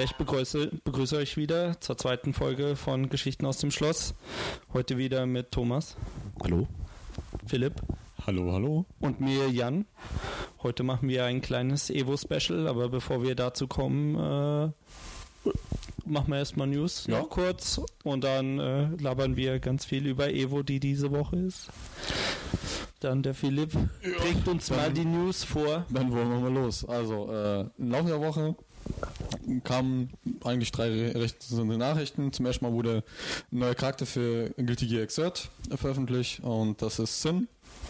Ich begrüße euch wieder zur zweiten Folge von Geschichten aus dem Schloss. Heute wieder mit Thomas. Hallo. Philipp. Hallo, hallo. Und mir, Jan. Heute machen wir ein kleines Evo-Special, aber bevor wir dazu kommen, machen wir erstmal News noch kurz und dann labern wir ganz viel über Evo, die diese Woche ist. Dann der Philipp bringt uns mal die News vor. Dann wollen wir mal los. Also, im Laufe der Woche kamen eigentlich 3 recht Nachrichten. Zum ersten Mal wurde ein neuer Charakter für Guilty Gear Xrd veröffentlicht und das ist Sin.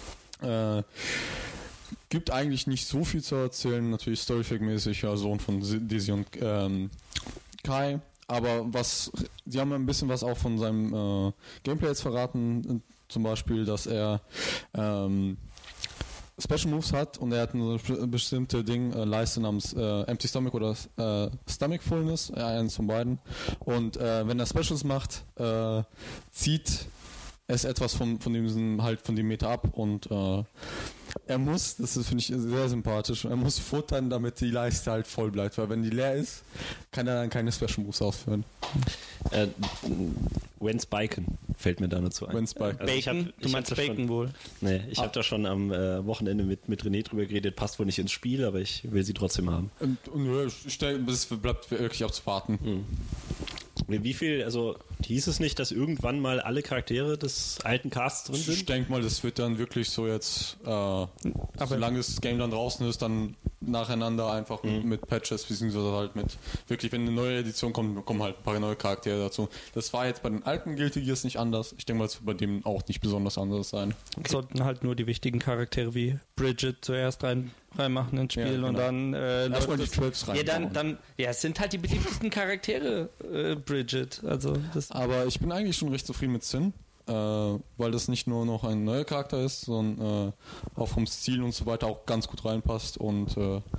Gibt eigentlich nicht so viel zu erzählen, natürlich Storyfact-mäßig, ja, Sohn von Dizzy und Kai, aber sie haben ein bisschen was auch von seinem Gameplay jetzt verraten, zum Beispiel, dass er Special Moves hat und er hat eine bestimmte Leiste namens Empty Stomach oder Stomach Fullness, eins von beiden, und wenn er Specials macht, zieht es etwas von dem Meter ab und er muss, das finde ich sehr sympathisch, er muss futtern, damit die Leiste halt voll bleibt, weil wenn die leer ist, kann er dann keine Special Moves ausführen. When's Bacon fällt mir da nur zu ein. When's Bacon. Also Bacon? Du meinst Bacon wohl? Nee, ich habe da schon am Wochenende mit René drüber geredet, passt wohl nicht ins Spiel, aber ich will sie trotzdem haben. Es bleibt wirklich abzuwarten. Wie viel, also hieß es nicht, dass irgendwann mal alle Charaktere des alten Casts drin sind? Ich denke mal, das wird dann wirklich so jetzt, solange das Game dann draußen ist, dann nacheinander einfach mit Patches, beziehungsweise halt mit, wirklich, wenn eine neue Edition kommt, kommen halt ein paar neue Charaktere dazu. Das war jetzt bei den alten Guilty Gears nicht anders. Ich denke mal, es wird bei dem auch nicht besonders anders sein. Es sollten halt nur die wichtigen Charaktere wie Bridget zuerst reinmachen ins Spiel, ja, genau. Und dann erstmal die Traps rein. Es sind halt die beliebtesten Charaktere, Bridget. Also aber ich bin eigentlich schon recht zufrieden mit Sin, weil das nicht nur noch ein neuer Charakter ist, sondern auch vom Stil und so weiter auch ganz gut reinpasst und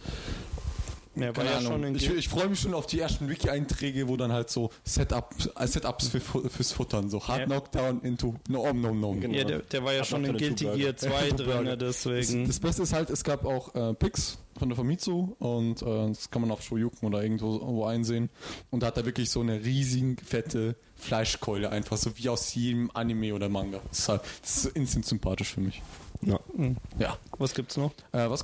ich freue mich schon auf die ersten Wiki-Einträge, wo dann halt so Setups fürs Futtern, so Hard Knockdown into No. Genau. Ja, der war ja schon in Guilty Gear 2 drin, deswegen. Das Beste ist halt, es gab auch Pics von der Famitsu und das kann man auf Shoryuken oder irgendwo einsehen und da hat er wirklich so eine riesig fette Fleischkeule, einfach so wie aus jedem Anime oder Manga. Das ist instant sympathisch für mich. Ja. Was gibt's noch?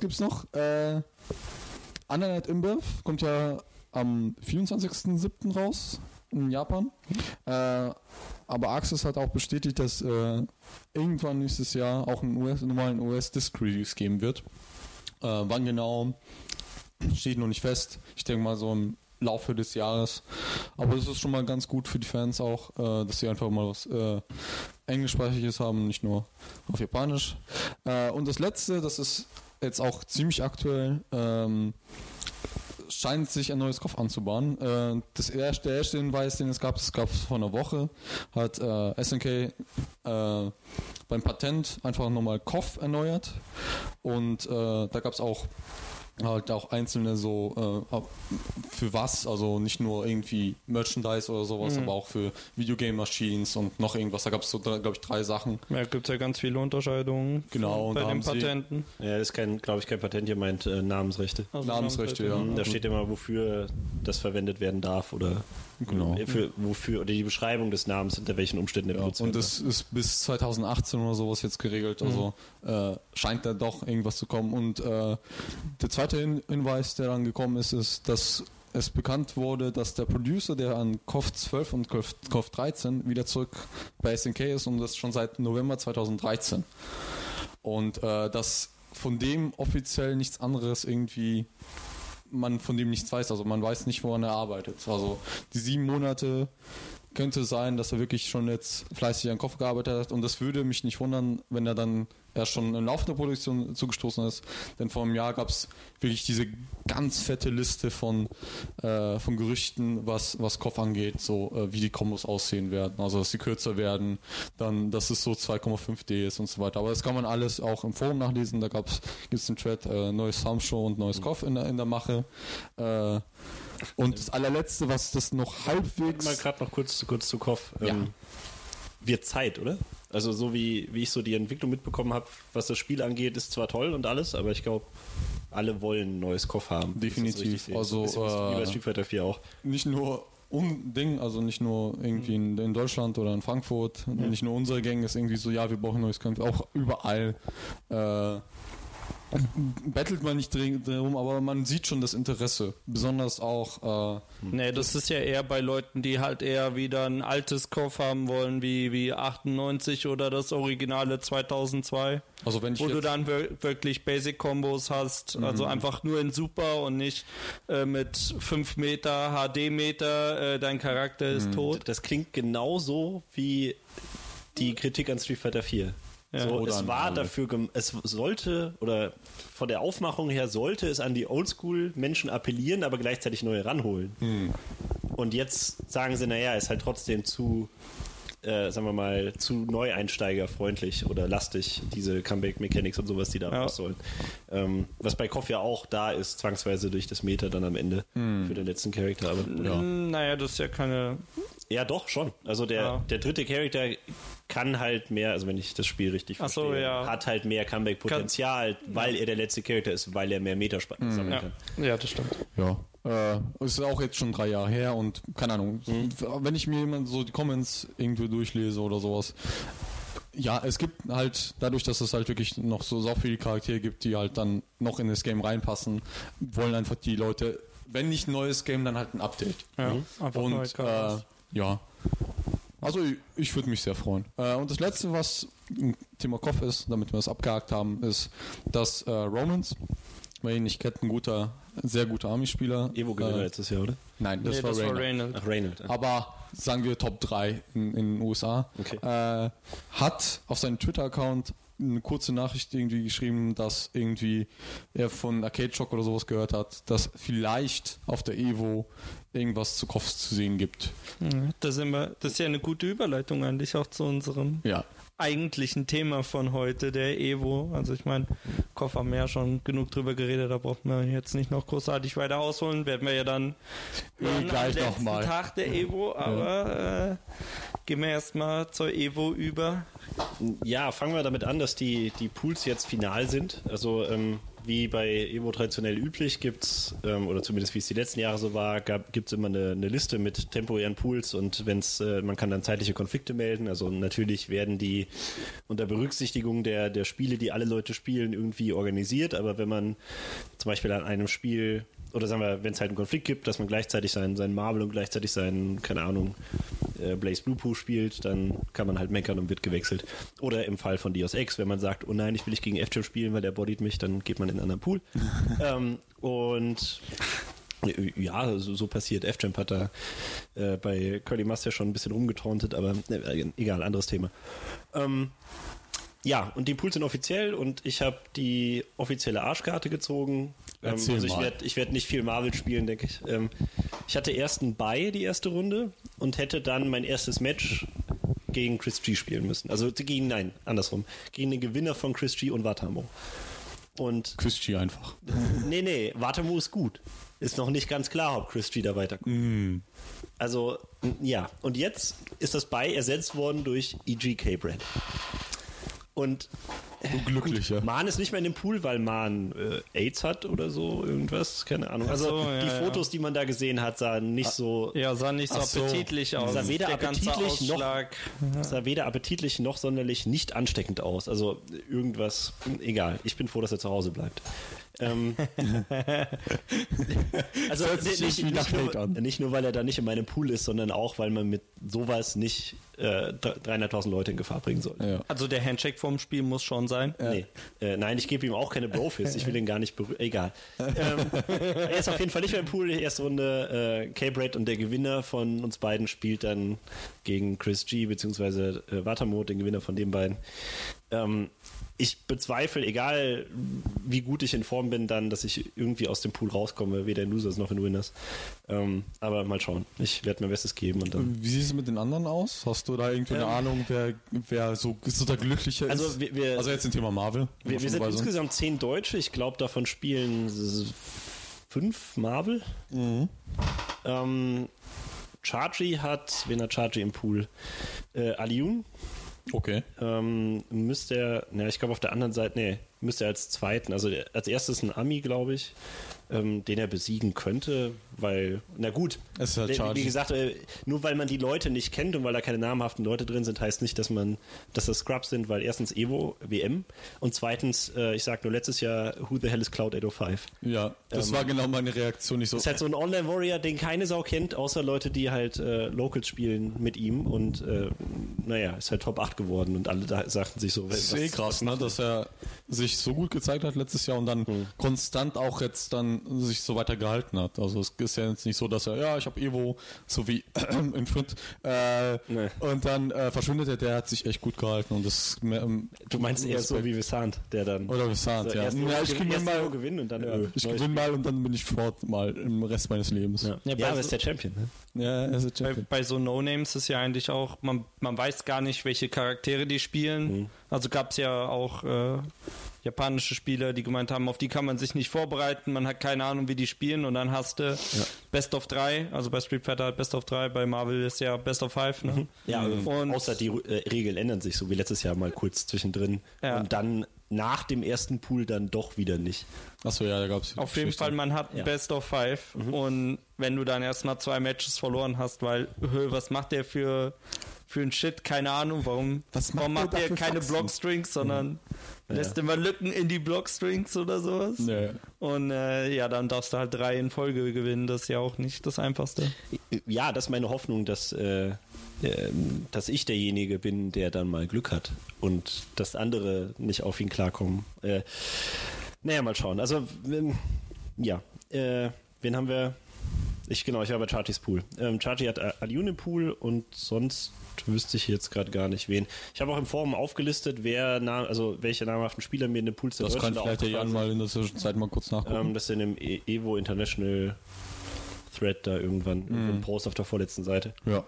Undernight InBev kommt ja am 24.07. raus in Japan. Aber Axis hat auch bestätigt, dass irgendwann nächstes Jahr auch einen normalen US-Disc-Release geben wird. Wann genau, steht noch nicht fest. Ich denke mal so im Laufe des Jahres. Aber das ist schon mal ganz gut für die Fans auch, dass sie einfach mal was Englischsprachiges haben, nicht nur auf Japanisch. Und das Letzte, das ist jetzt auch ziemlich aktuell, scheint sich ein neues KOF anzubahnen. Der erste Hinweis, den es gab vor einer Woche, hat SNK beim Patent einfach nochmal KOF erneuert und da gab es auch einzelne so für was, also nicht nur irgendwie Merchandise oder sowas, aber auch für Videogame-Machines und noch irgendwas. Da gab es so, glaube ich, 3 Sachen. Ja, gibt es ja ganz viele Unterscheidungen bei den Patenten. Ja, das ist glaube ich, kein Patent, ihr meint Namensrechte. Also Namensrechte, ja. Da steht immer, wofür das verwendet werden darf oder wofür oder die Beschreibung des Namens, unter welchen Umständen der benutzt wird. Und das ist bis 2018 oder sowas jetzt geregelt, also scheint da doch irgendwas zu kommen. Und der zweite Hinweis, der dann gekommen ist, dass es bekannt wurde, dass der Producer, der an KOF 12 und KOF 13 wieder zurück bei SNK ist und das schon seit November 2013. Und dass von dem offiziell nichts anderes irgendwie man von dem nichts weiß, also man weiß nicht, woran er arbeitet. Also die 7 Monate könnte sein, dass er wirklich schon jetzt fleißig an KOF gearbeitet hat und das würde mich nicht wundern, wenn er dann erst schon in laufender Produktion zugestoßen ist, denn vor einem Jahr gab es wirklich diese ganz fette Liste von Gerüchten, was KOF angeht, so wie die Kombos aussehen werden, also dass sie kürzer werden, dann, dass es so 2,5D ist und so weiter, aber das kann man alles auch im Forum nachlesen, da gibt es einen Thread, neues Samshow und neues KOF in der Mache. Und das allerletzte, was das noch halbwegs... Mal gerade noch kurz zu KOF. Wird Zeit, oder? Also so wie ich so die Entwicklung mitbekommen habe, was das Spiel angeht, ist zwar toll und alles, aber ich glaube, alle wollen ein neues KOF haben. Definitiv. Also wie bei Street Fighter 4 auch. Nicht nur also nicht nur irgendwie in Deutschland oder in Frankfurt, nicht nur unsere Gang ist irgendwie so, ja, wir brauchen neues Kampf, auch überall bettelt man nicht drum, aber man sieht schon das Interesse, besonders auch Nee, das ist ja eher bei Leuten, die halt eher wieder ein altes KOF haben wollen, wie 98 oder das originale 2002. also wenn ich Wo jetzt, du dann wirklich Basic-Kombos hast, also einfach nur in Super und nicht mit 5 Meter HD-Meter, dein Charakter ist tot. Das klingt genauso wie die Kritik an Street Fighter 4. Ja. So, Oder es an war alle. dafür, es sollte, oder von der Aufmachung her sollte es an die Oldschool-Menschen appellieren, aber gleichzeitig neue ranholen. Und jetzt sagen sie, naja, ist halt trotzdem zu, sagen wir mal, zu neueinsteigerfreundlich oder lastig, diese Comeback-Mechanics und sowas, die da raus sollen. Was bei KOF ja auch da ist, zwangsweise durch das Meta dann am Ende für den letzten Charakter. Aber, Naja, das ist ja keine... ja, doch, schon. Also der dritte Charakter kann halt mehr, also wenn ich das Spiel richtig Ach so, verstehe, ja. hat halt mehr Comeback-Potenzial, weil er der letzte Charakter ist, weil er mehr Metaspannen sammeln kann. Ja, das stimmt. ja, es ist auch jetzt schon 3 Jahre her und keine Ahnung, wenn ich mir jemand so die Comments irgendwo durchlese oder sowas, ja, es gibt halt, dadurch, dass es halt wirklich noch so viele Charaktere gibt, die halt dann noch in das Game reinpassen, wollen einfach die Leute, wenn nicht ein neues Game, dann halt ein Update. Ja, einfach neue Und Charaktere. ja, also ich würde mich sehr freuen. Und das letzte, was Thema KOF ist, damit wir das abgehakt haben, ist, dass Romans, wer ihn nicht kennt, ein sehr guter Army-Spieler. Evo-Gewinner letztes Jahr, oder? Nein, das war Reynolds. Reynolds. Ach, Reynolds. Aber sagen wir Top 3 in den USA. Okay. Hat auf seinem Twitter-Account eine kurze Nachricht irgendwie geschrieben, dass irgendwie er von Arcade Shock oder sowas gehört hat, dass vielleicht auf der Evo irgendwas zu KOFs zu sehen gibt. Das ist ja eine gute Überleitung eigentlich auch zu unserem Ja. eigentlichen Thema von heute, der Evo. Also ich meine, KOF haben wir ja schon genug drüber geredet, da braucht man jetzt nicht noch großartig weiter ausholen, werden wir ja dann hören gleich am noch letzten mal. Tag der Evo, aber gehen wir erstmal zur Evo über. Ja, fangen wir damit an, dass die Pools jetzt final sind. Also wie bei Evo traditionell üblich gibt's, oder zumindest wie es die letzten Jahre so war, gibt's immer eine Liste mit temporären Pools und man kann dann zeitliche Konflikte melden. Also natürlich werden die unter Berücksichtigung der Spiele, die alle Leute spielen, irgendwie organisiert. Aber wenn man zum Beispiel an einem Spiel, oder sagen wir, wenn es halt einen Konflikt gibt, dass man gleichzeitig seinen Marvel und gleichzeitig seinen, keine Ahnung, Blaze Blue Pool spielt, dann kann man halt meckern und wird gewechselt. Oder im Fall von Deus Ex, wenn man sagt, oh nein, ich will nicht gegen F-Champ spielen, weil der bodyt mich, dann geht man in einen anderen Pool. Und ja, so passiert. F-Champ hat da bei Curly Master schon ein bisschen rumgetauntet, aber egal, anderes Thema. Ja, und die Pools sind offiziell und ich habe die offizielle Arschkarte gezogen. Erzähl also mal. ich werd nicht viel Marvel spielen, denke ich. Ich hatte erst einen Bye die erste Runde und hätte dann mein erstes Match gegen Chris G spielen müssen. Also gegen den Gewinner von Chris G und Watamo. Und Chris G einfach. nee, Watamo ist gut. Ist noch nicht ganz klar, ob Chris G da weiterkommt. Also, ja. Und jetzt ist das Bye ersetzt worden durch EG K-Brand. Und Du Glücklicher. Mahn ist nicht mehr in dem Pool, weil Mahn AIDS hat oder so, irgendwas, keine Ahnung. Also Ach so, ja, die ja. Fotos, die man da gesehen hat, sahen nicht so... Ja, sah nicht so Ach so. appetitlich aus. Sah weder Der ganze appetitlich Ausschlag. sah weder appetitlich noch sonderlich nicht ansteckend aus. Also irgendwas, egal. Ich bin froh, dass er zu Hause bleibt. Also hört sich nicht, wie nach Hate an. nicht nur, weil er da nicht in meinem Pool ist, sondern auch, weil man mit sowas nicht 300.000 Leute in Gefahr bringen soll. Ja. Also der Handshake vorm Spiel muss schon sein. Nee. Nein, ich gebe ihm auch keine Brofist. Ich will ihn gar nicht egal. Er ist auf jeden Fall nicht mehr im Pool. Die erste Runde K-Braid und der Gewinner von uns beiden spielt dann gegen Chris G beziehungsweise Watamo, den Gewinner von den beiden. Ich bezweifle, egal wie gut ich in Form bin, dann, dass ich irgendwie aus dem Pool rauskomme, weder in Losers noch in Winners. Aber mal schauen. Ich werde mein Bestes geben. Und dann Wie sieht es mit den anderen aus? Hast du da irgendwie eine Ahnung, wer so der Glücklicher Also ist? wir- Also jetzt im Thema Marvel. wir schon sind dabei insgesamt 10 Deutsche. Ich glaube, davon spielen 5 Marvel. Chargy hat, wen hat Chargy im Pool? Aliun. Okay. Müsste er, ich glaube auf der anderen Seite, müsste er als zweiten, also als erstes ein Ami, glaube ich, den er besiegen könnte, weil, na gut, Es ist halt wie gesagt, nur weil man die Leute nicht kennt und weil da keine namhaften Leute drin sind, heißt nicht, dass das Scrubs sind, weil erstens Evo, WM und zweitens, ich sag nur letztes Jahr, who the hell is Cloud 805? Ja, das war genau meine Reaktion. Ich so, Das ist halt so ein Online-Warrior, den keine Sau kennt, außer Leute, die halt Locals spielen mit ihm und ist halt Top 8 geworden und alle da sagten sich so, das ist eh krass, ne, dass er sich so gut gezeigt hat letztes Jahr und dann konstant auch jetzt dann sich so weiter gehalten hat. Also es ist ja jetzt nicht so, dass er, ich habe Evo, so wie in Frit, Nee. und dann verschwindet er, der hat sich echt gut gehalten und das Du meinst eher so wie Vissant, der dann oder Vissant, so ja. ich gewinnen und dann Ich gewinne mal und dann bin ich fort mal im Rest meines Lebens. Ja, aber ist der Champion, ne? Ja, er ist Champion. Bei so No-Names ist ja eigentlich auch, man weiß gar nicht, welche Charaktere die spielen. Also gab es ja auch japanische Spieler, die gemeint haben, auf die kann man sich nicht vorbereiten, man hat keine Ahnung, wie die spielen und dann hast du Best of 3, also bei Street Fighter halt Best of 3, bei Marvel ist ja Best of 5. Ne? Ja, und außer die Regeln ändern sich, so wie letztes Jahr mal kurz zwischendrin Ja. und dann nach dem ersten Pool dann doch wieder nicht. Achso, ja, da gab es auf jeden Fall, man hat Ja. Best of 5 und wenn du dann erst mal 2 Matches verloren hast, weil, was macht der für ein Shit, keine Ahnung, warum macht der keine Blockstrings, sondern lässt immer Lücken in die Blockstrings oder sowas. Ja. Und dann darfst du halt 3 in Folge gewinnen, das ist ja auch nicht das Einfachste. Ja, das ist meine Hoffnung, dass ich derjenige bin, der dann mal Glück hat und dass andere nicht auf ihn klarkommen. Mal schauen. Also, wen haben wir? Ich war bei Chargys Pool. Chargy hat Aliun im Pool und sonst wüsste ich jetzt gerade gar nicht wen. Ich habe auch im Forum aufgelistet, welche namhaften Spieler mir in den Pools der Das kann Deutschen vielleicht der Jan mal in der Zwischenzeit mal kurz nachgucken. das in dem Evo International Thread da irgendwann ein Post auf der vorletzten Seite. Ja.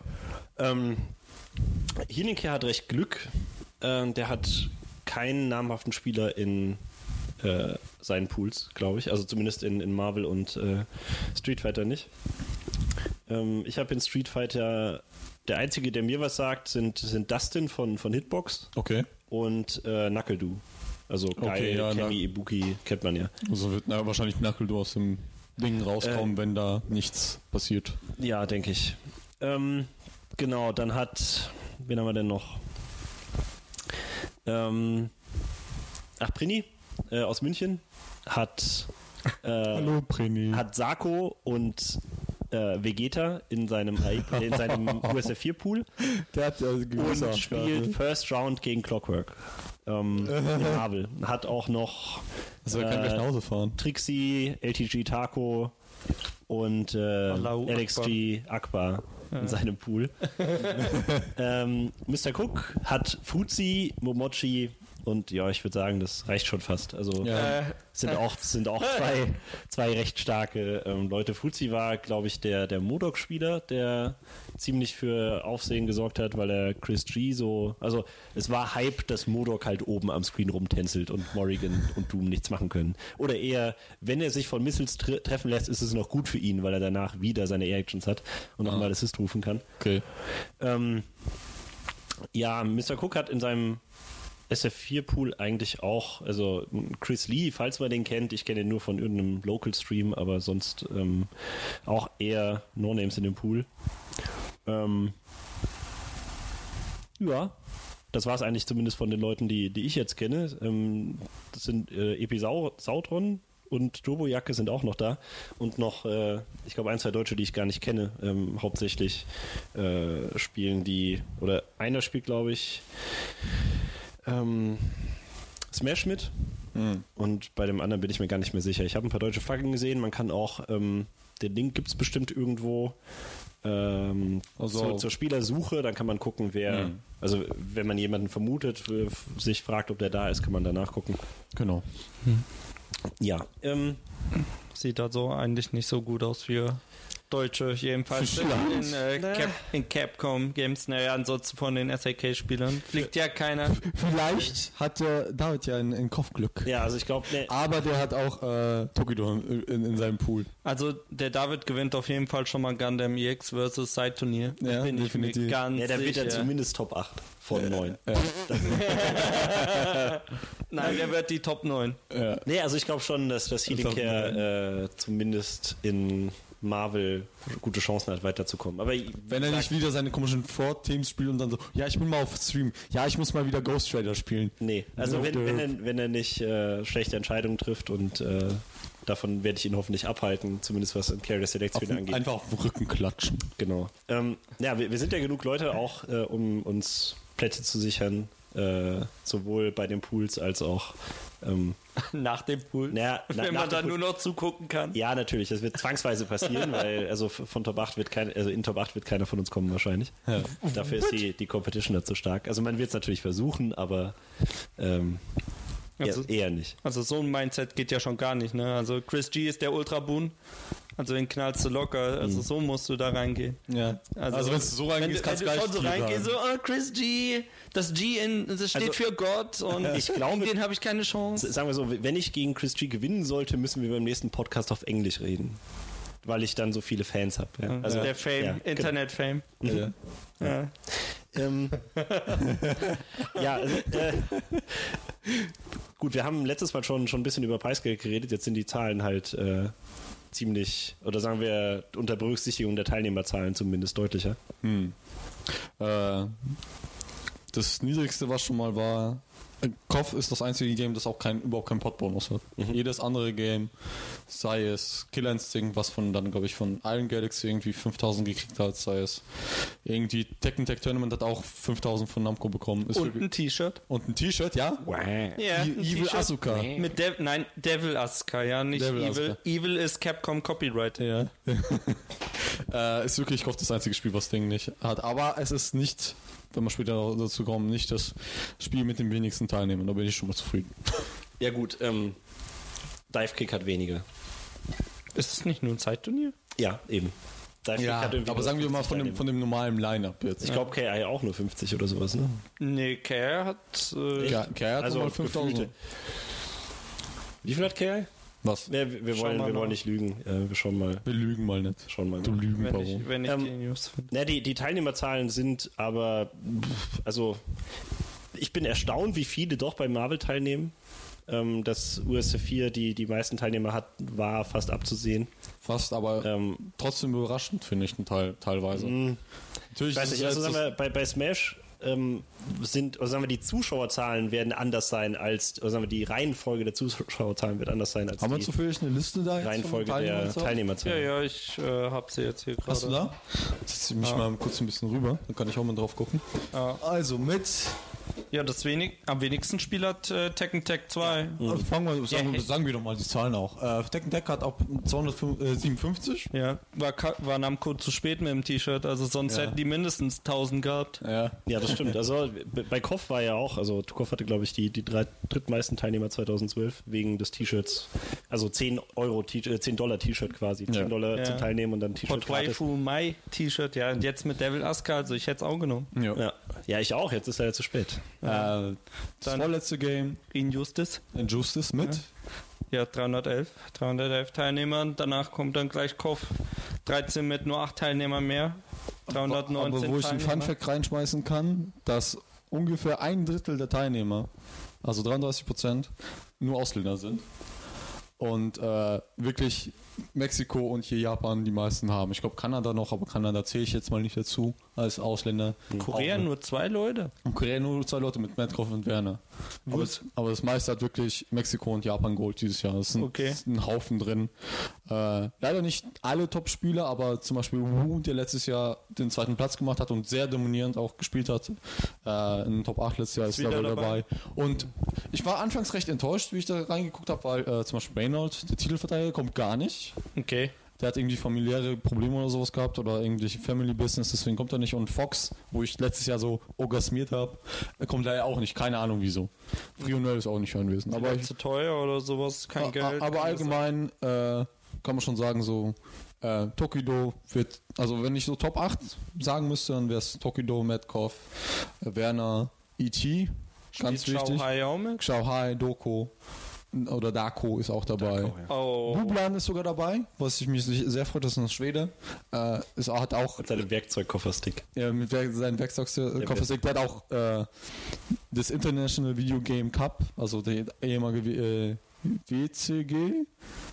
Hilinke hat recht Glück. Der hat keinen namhaften Spieler in seinen Pools, glaube ich. Also zumindest in Marvel und Street Fighter nicht. Ich habe in Street Fighter, der einzige, der mir was sagt, sind Dustin von Hitbox Okay. und Knuckle-Doo. Also Guy, ja, Cammy, Ibuki kennt man ja. Also wird wahrscheinlich Knuckle aus dem Ding rauskommen, wenn da nichts passiert. Ja, denke ich. Genau, dann wen haben wir denn noch? Prini aus München hat Hallo, Prini. hat Sako und Vegeta in seinem USF 4 Pool Der hat und spielt First Round gegen Clockwork. In Marvel. Hat auch noch Also er kann gleich nach Hause fahren. Trixie, LTG Taco und Allahu LXG Akbar in seinem Pool. Mr. Cook hat Fuzi, Momochi und ja, ich würde sagen, das reicht schon fast. Also sind auch zwei recht starke Leute. Fuzi war, glaube ich, der Modok-Spieler, der ziemlich für Aufsehen gesorgt hat, weil er Chris G also es war Hype, dass Modok halt oben am Screen rumtänzelt und Morrigan und Doom nichts machen können. Oder eher, wenn er sich von Missiles treffen lässt, ist es noch gut für ihn, weil er danach wieder seine Air-Actions hat und nochmal Assist rufen kann. Okay. Mr. Cook hat in seinem SF4-Pool eigentlich auch, also Chris Lee, falls man den kennt, ich kenne ihn nur von irgendeinem Local-Stream, aber sonst auch eher No-Names in dem Pool. Das war es eigentlich zumindest von den Leuten, die ich jetzt kenne. Das sind Episautron und Turbojacke sind auch noch da und noch, ich glaube, 1, 2 Deutsche, die ich gar nicht kenne. Hauptsächlich spielen die, oder einer spielt, glaube ich, Smash mit und bei dem anderen bin ich mir gar nicht mehr sicher. Ich habe ein paar deutsche Flaggen gesehen, man kann auch, den Link gibt es bestimmt irgendwo zur Spielersuche, dann kann man gucken, wer, also wenn man jemanden vermutet, sich fragt, ob der da ist, kann man danach gucken. Genau. Ja, Sieht also eigentlich nicht so gut aus für Deutsche, jedenfalls in Capcom Games. Naja, ansonsten von den SAK-Spielern fliegt ja keiner. Vielleicht hat David ja ein Kopfglück. Ja, also ich glaube, Aber der hat auch Tokido in seinem Pool. Also der David gewinnt auf jeden Fall schon mal Gundam EX versus Side-Turnier. Ja, bin ich definitiv. mir ganz der wird ja sicher. zumindest Top 8 von 9. Nein, der wird die Top 9. Ja. Nee, also ich glaube schon, dass Healing Care zumindest in Marvel gute Chancen hat, weiterzukommen. Aber Wenn er nicht wieder seine komischen Ford-Teams spielt und dann so, ja, ich bin mal auf Stream, ja, ich muss mal wieder Ghost Rider spielen. nee, also wenn er nicht schlechte Entscheidungen trifft und davon werde ich ihn hoffentlich abhalten, zumindest was Carrier Selection angeht. Einfach auf den Rücken klatschen. Genau. Ja, wir sind ja genug Leute auch, um uns Plätze zu sichern, sowohl bei den Pools als auch Nach dem Pool. naja, Wenn man dann nur noch zugucken kann. Ja, natürlich, das wird zwangsweise passieren, weil also von Top 8 in Top 8 wird keiner von uns kommen wahrscheinlich. Ja. Dafür ist die Competition dazu stark. Also man wird es natürlich versuchen, aber eher nicht. Also so ein Mindset geht ja schon gar nicht, ne? Also Chris G ist der Ultra-Boon. Also den knallst du locker. Also so musst du da reingehen. Ja. Also wenn du so reingehst, kannst du wenn gleich du so reingehst, so, oh, Chris G, das steht für Gott und ich glaube, gegen den habe ich keine Chance. Sagen wir so, wenn ich gegen Chris G gewinnen sollte, müssen wir beim nächsten Podcast auf Englisch reden. Weil ich dann so viele Fans habe. Ja. Also der Fame, ja, Internet-Fame. Ja. Ja. Ja, also, gut, wir haben letztes Mal schon ein bisschen über Preisgeld geredet, jetzt sind die Zahlen halt ziemlich, oder sagen wir unter Berücksichtigung der Teilnehmerzahlen zumindest deutlicher. Das niedrigste, was schon mal war, KOF ist das einzige Game, das auch überhaupt keinen Pot-Bonus hat. Jedes andere Game, sei es Killer Instinct, was dann, glaube ich, von Iron Galaxy irgendwie 5000 gekriegt hat, sei es irgendwie Tekken Tag Tournament hat auch 5000 von Namco bekommen. Ist Und ein T-Shirt. und ein T-Shirt, ja? Ja, ein Evil T-Shirt. Asuka. Mit Devil Asuka, ja, nicht Devil Evil. Asuka. Evil ist Capcom Copyright. Ja. Ist wirklich KOF das einzige Spiel, was Ding nicht hat. Aber es ist nicht, wenn wir später dazu kommen, nicht das Spiel mit den wenigsten Teilnehmern. Da bin ich schon mal zufrieden. Ja gut, Divekick hat weniger. Ist es nicht nur ein Zeitturnier? Ja, eben. Divekick hat irgendwie aber nur sagen wir mal 50 von dem normalen Line-Up jetzt. Ich glaube, KI auch nur 50 oder sowas, ne? Nee, Care hat Kerr hat Also mal 5000. gefühlte. Wie viel hat KI? Was? Wir wollen nicht lügen. Wir schauen mal. Wir lügen mal nicht. Schauen mal. Du Lügenbaron. wenn ich die News finde. Na, die Teilnehmerzahlen sind aber, also ich bin erstaunt, wie viele doch bei Marvel teilnehmen. Dass USC 4 die meisten Teilnehmer hat, war fast abzusehen. Fast, aber trotzdem überraschend, finde ich, teilweise. Natürlich Ich weiß nicht, also sagen wir, bei Smash die Zuschauerzahlen werden anders sein als, oder sagen wir, die Reihenfolge der Zuschauerzahlen wird anders sein als haben wir die zufällig eine Liste da jetzt? Reihenfolge von der Ja, Teilnehmerzahlen. ja, ich habe sie jetzt hier gerade. Hast du da? Setz ich mich mal kurz ein bisschen rüber, dann kann ich auch mal drauf gucken. Ja. Also mit. Ja, am wenigsten Spiel hat Tekken Tag 2. Sagen wir doch mal die Zahlen auch. Tekken Tag hat auch 257. Ja, war Namco zu spät mit dem T-Shirt, also sonst hätten die mindestens 1000 gehabt. Ja. Ja, das stimmt. Also bei KOF war ja auch, also KOF hatte, glaube ich, die drittmeisten Teilnehmer 2012 wegen des T-Shirts. Also $10 T-Shirt quasi. $10 zum Teilnehmen und dann T-Shirt Hot Waifu Mai T-Shirt, ja, und jetzt mit Devil Asuka, also ich hätte es auch genommen. Ja, ich auch. Jetzt ist er ja zu spät. Das vorletzte Game Injustice. Injustice mit. Ja, 311 Teilnehmer. Danach kommt dann gleich KOF 13 mit nur 8 Teilnehmern mehr. 319 Aber wo ich einen Teilnehmer. Funfact reinschmeißen kann, dass ungefähr 1/3 der Teilnehmer, also 33%, nur Ausländer sind. Und wirklich Mexiko und hier Japan die meisten haben. Ich glaube Kanada noch, aber Kanada zähle ich jetzt mal nicht dazu als Ausländer. Korea nur 2 Leute. Und Korea nur 2 Leute mit Metcalf und Werner. Aber das meiste hat wirklich Mexiko und Japan geholt dieses Jahr. Das sind ein Haufen drin. Leider nicht alle Top-Spieler, aber zum Beispiel Wu, der letztes Jahr den 2. Platz gemacht hat und sehr dominierend auch gespielt hat. In Top 8 letztes Jahr ist er dabei. Und ich war anfangs recht enttäuscht, wie ich da reingeguckt habe, weil zum Beispiel Reynolds, der Titelverteidiger, kommt gar nicht. Okay. der hat irgendwie familiäre Probleme oder sowas gehabt oder irgendwelche Family Business, deswegen kommt er nicht. Und Fox, wo ich letztes Jahr so orgasmiert habe, kommt er ja auch nicht, keine Ahnung wieso. Frionell ist auch nicht anwesend. Aber zu teuer oder sowas, kein Geld. Aber allgemein kann man schon sagen, so Tokido wird, also wenn ich so Top 8 sagen müsste, dann wäre es Tokido, Metcalf, Werner, E.T., ganz wichtig. Xiaohai, Doko oder Dako ist auch dabei. Dako, ja. Oh. Bublan ist sogar dabei, was ich mich sehr freut, das ist ein Schwede. Hat auch Mit seinem Werkzeugkofferstick. ja, mit seinem Werkzeugkofferstick, der hat auch das International Video Game Cup, also der ehemalige WCG.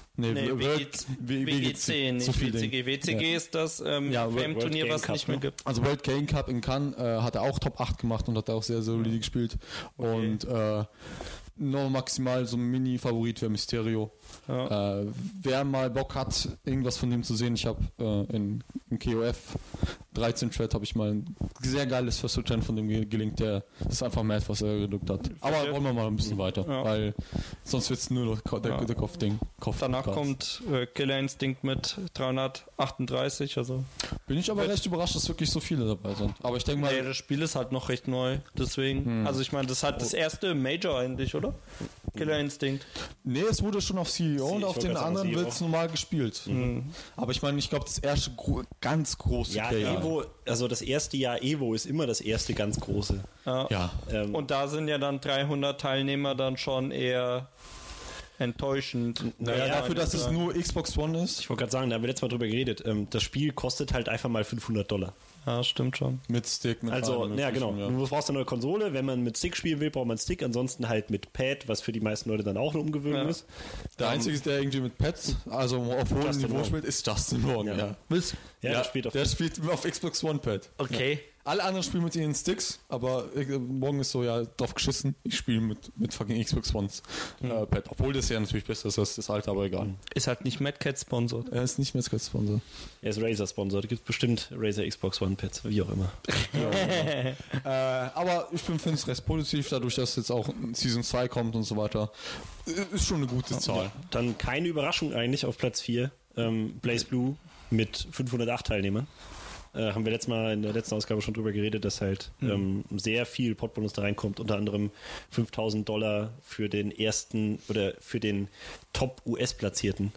WGC, nicht so viel WCG. WCG ist das Fame-Turnier, was es nicht mehr gibt. Also World Game Cup in Cannes hat er auch Top 8 gemacht und hat auch sehr solide gespielt. Okay. Und noch maximal so ein Mini-Favorit wäre Mysterio. Ja. Wer mal Bock hat, irgendwas von dem zu sehen, ich habe in KOF 13 Thread habe ich mal ein sehr geiles First Return von dem gelingt, der ist einfach mad, was er gedrückt hat. Aber wollen wir mal ein bisschen weiter, weil sonst wird es nur noch der Kopfding. Danach kommt Killer Instinct mit 338, also. Bin ich aber recht überrascht, dass wirklich so viele dabei sind. Aber ich denke mal... Nee, das Spiel ist halt noch recht neu, deswegen. Also ich meine, das ist halt das erste Major eigentlich, oder? Killer Instinct. Nee, es wurde schon auf CEO und auf den anderen wird es normal gespielt. Aber ich meine, ich glaube, das erste ganz große Evo, also das erste Jahr Evo ist immer das erste ganz große. Ja. Und da sind ja dann 300 Teilnehmer dann schon eher enttäuschend. Naja, dafür, dass es nur Xbox One ist. Ich wollte gerade sagen, da haben wir letztes Mal drüber geredet. Das Spiel kostet halt einfach mal $500. Ja, stimmt schon. Mit Stick, mit also, ja genau. Ja. Du brauchst eine neue Konsole. Wenn man mit Stick spielen will, braucht man einen Stick. Ansonsten halt mit Pad, was für die meisten Leute dann auch eine Umgewöhnung ist. Der Einzige, der irgendwie mit Pads, also auf hohem Niveau spielt, ist Justin Morgan. Ja. Der spielt auf Xbox One Pad. Okay. Ja. Alle anderen spielen mit ihren Sticks, aber morgen ist so, drauf geschissen. Ich spiele mit fucking Xbox Ones Pad. Obwohl das ja natürlich besser ist als das alte, aber egal. Ist halt nicht Mad Cat sponsored. Er ist nicht Mad Cat sponsored. Er ist Razer sponsored. Da gibt es bestimmt Razer Xbox One Pads, wie auch immer. Aber ich finde es recht positiv, dadurch, dass jetzt auch Season 2 kommt und so weiter. Ist schon eine gute Zahl. Dann keine Überraschung eigentlich auf Platz 4. Blaze Blue mit 508 Teilnehmern. Haben wir letztes Mal in der letzten Ausgabe schon drüber geredet, dass halt sehr viel Pot-Bonus da reinkommt, unter anderem $5.000 für den ersten oder für den Top-US-Platzierten.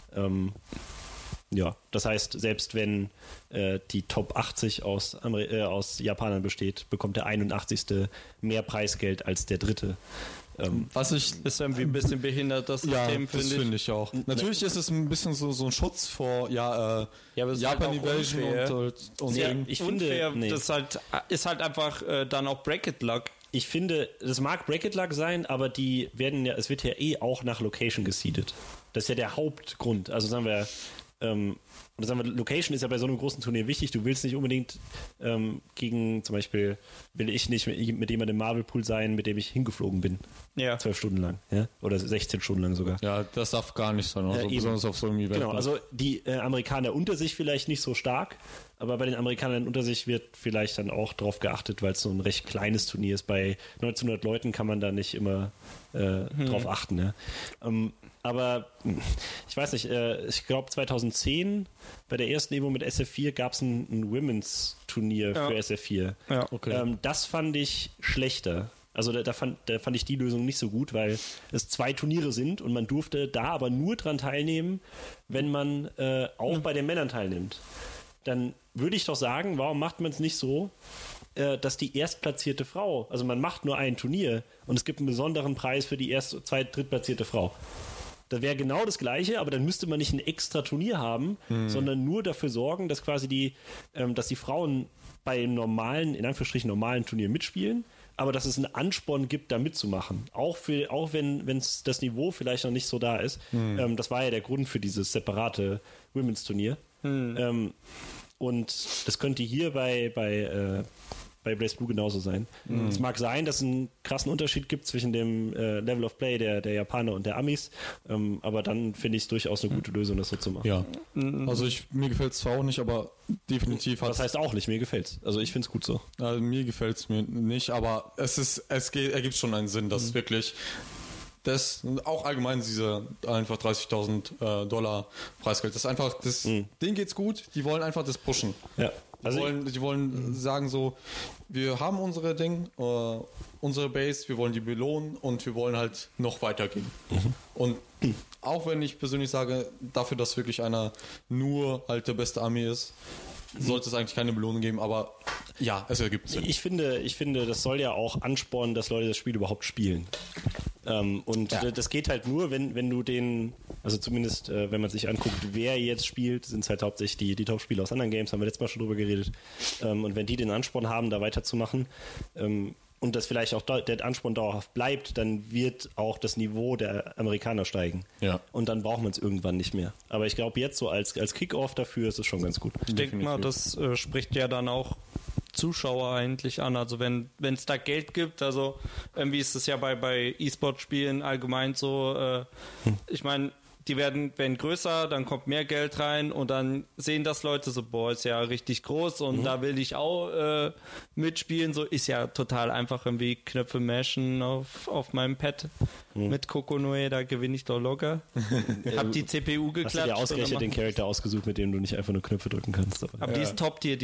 Das heißt, selbst wenn die Top 80 aus Japanern besteht, bekommt der 81. mehr Preisgeld als der dritte. Was ich ist irgendwie ein bisschen behindert, das System, finde ich. Ja, das finde ich auch. Natürlich ist es ein bisschen so ein Schutz vor Japan Invasion und ich finde, das ist halt einfach dann auch Bracket Luck. Ich finde, das mag Bracket Luck sein, aber es wird ja auch nach Location geseedet. Das ist ja der Hauptgrund. Also sagen wir, Location ist ja bei so einem großen Turnier wichtig. Du willst nicht unbedingt gegen, zum Beispiel, will ich nicht mit jemandem im Marvel-Pool sein, mit dem ich hingeflogen bin. Ja. 12 Stunden lang. Ja? Oder 16 Stunden lang sogar. Ja, das darf gar nicht sein. Also besonders auf so einem Event. Genau, also die Amerikaner unter sich vielleicht nicht so stark, aber bei den Amerikanern unter sich wird vielleicht dann auch drauf geachtet, weil es so ein recht kleines Turnier ist. Bei 1900 Leuten kann man da nicht immer drauf achten. Ja? Aber ich weiß nicht, ich glaube 2010 bei der ersten Evo mit SF4 gab es ein Women's-Turnier für SF4. Ja, okay. Das fand ich schlechter. Also da fand ich die Lösung nicht so gut, weil es 2 Turniere sind und man durfte da aber nur dran teilnehmen, wenn man auch bei den Männern teilnimmt. Dann würde ich doch sagen, warum macht man es nicht so, dass die erstplatzierte Frau, also man macht nur ein Turnier und es gibt einen besonderen Preis für die drittplatzierte Frau. Das wäre genau das Gleiche, aber dann müsste man nicht ein extra Turnier haben, sondern nur dafür sorgen, dass quasi dass die Frauen bei einem normalen, in Anführungsstrichen normalen Turnier mitspielen, aber dass es einen Ansporn gibt, da mitzumachen. Auch wenn das Niveau vielleicht noch nicht so da ist. Das war ja der Grund für dieses separate Women's-Turnier. Und das könnte hier bei Blaze Blue genauso sein. Es mag sein, dass es einen krassen Unterschied gibt zwischen dem Level of Play der Japaner und der Amis, aber dann finde ich es durchaus eine gute Lösung, das so zu machen. Ja, also mir gefällt es zwar auch nicht, aber definitiv hat... Das heißt auch nicht, mir gefällt es. Also ich finde es gut so. Also mir gefällt es mir nicht, aber ergibt schon einen Sinn, dass wirklich das und auch allgemein diese einfach $30.000 Dollar Preisgeld. Das ist einfach, denen geht's gut, die wollen einfach das pushen. Ja. Die wollen sagen so, wir haben unsere unsere Base, wir wollen die belohnen und wir wollen halt noch weitergehen. Und auch wenn ich persönlich sage, dafür, dass wirklich einer nur halt der beste Armee ist, sollte es eigentlich keine Belohnung geben, aber ja, es ergibt Sinn. Ich finde, das soll ja auch anspornen, dass Leute das Spiel überhaupt spielen. Das geht halt nur, wenn du also zumindest, wenn man sich anguckt, wer jetzt spielt, sind es halt hauptsächlich die Top-Spieler aus anderen Games, haben wir letztes Mal schon drüber geredet. Und wenn die den Ansporn haben, da weiterzumachen, und das vielleicht auch der Ansporn dauerhaft bleibt, dann wird auch das Niveau der Amerikaner steigen. Ja. Und dann braucht man es irgendwann nicht mehr. Aber ich glaube, jetzt so als Kick-Off dafür ist es schon ganz gut. Ich denke mal, das spricht ja dann auch Zuschauer eigentlich an. Also wenn es da Geld gibt, also irgendwie ist es ja bei E-Sport-Spielen allgemein so, ich meine, die werden größer, dann kommt mehr Geld rein und dann sehen das Leute so, boah, ist ja richtig groß und da will ich auch mitspielen. So ist ja total einfach, irgendwie Knöpfe mashen auf meinem Pad mit Kokonoe, da gewinne ich doch locker. Hab die CPU geklatscht. Hast du dir ausgerechnet den Charakter ausgesucht, mit dem du nicht einfach nur Knöpfe drücken kannst. Aber die ist Top-Tier,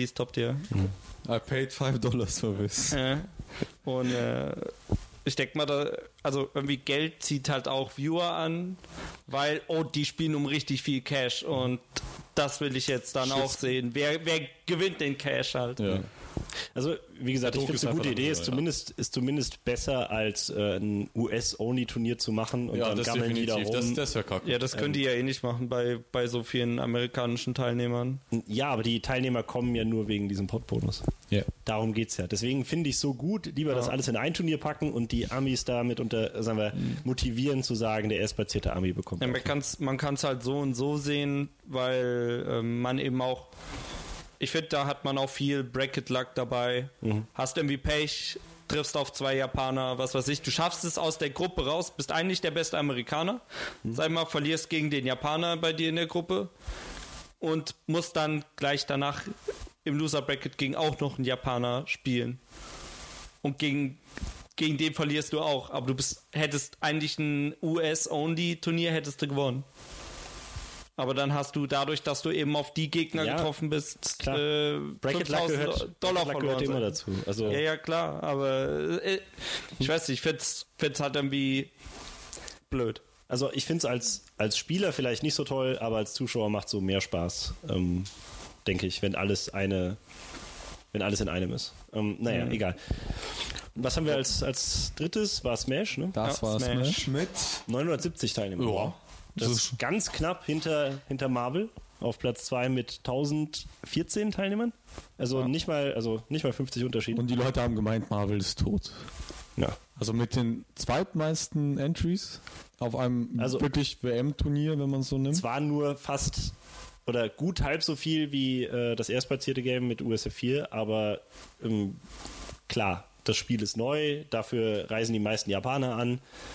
I paid $5 for this. Und ich denke mal, also irgendwie Geld zieht halt auch Viewer an, weil, die spielen um richtig viel Cash und das will ich jetzt dann auch sehen. Wer gewinnt den Cash halt? Ja. Also, wie gesagt, ich finde es eine gute Idee. Ist zumindest besser, als ein US-Only-Turnier zu machen und dann das gammeln die da rum. Das wäre kacke. Ja, das können die ja eh nicht machen bei so vielen amerikanischen Teilnehmern. Ja, aber die Teilnehmer kommen ja nur wegen diesem Pot-Bonus. Ja. Darum geht's ja. Deswegen finde ich es so gut, lieber das alles in ein Turnier packen und die Amis damit motivieren zu sagen, der erstplatzierte Ami bekommt. Ja, man kann's halt so und so sehen, weil man eben auch, ich finde, da hat man auch viel Bracket-Luck dabei. Hast irgendwie Pech, triffst auf 2 Japaner, was weiß ich. Du schaffst es aus der Gruppe raus, bist eigentlich der beste Amerikaner. Sag mal, verlierst gegen den Japaner bei dir in der Gruppe und musst dann gleich danach im Loser-Bracket gegen auch noch einen Japaner spielen. Und gegen den verlierst du auch. Aber hättest eigentlich ein US-Only-Turnier hättest du gewonnen. Aber dann hast du dadurch, dass du eben auf die Gegner getroffen bist, $5.000 verloren. Gehört immer dazu. Also ja, klar. Aber ich weiß nicht, ich find's halt irgendwie blöd. Also ich finde es als Spieler vielleicht nicht so toll, aber als Zuschauer macht es so mehr Spaß, denke ich, wenn alles in einem ist. Egal. Was haben wir als drittes? War Smash, ne? Das war Smash mit 970 Teilnehmer. Ja. Das ist ganz knapp hinter Marvel auf Platz 2 mit 1014 Teilnehmern. Also nicht mal 50 Unterschied. Und die Leute haben gemeint, Marvel ist tot. Ja. Also mit den zweitmeisten Entries auf einem wirklich WM-Turnier, wenn man es so nimmt. Zwar nur fast oder gut halb so viel wie das erstplatzierte Game mit USF 4, aber klar, das Spiel ist neu, dafür reisen die meisten Japaner an.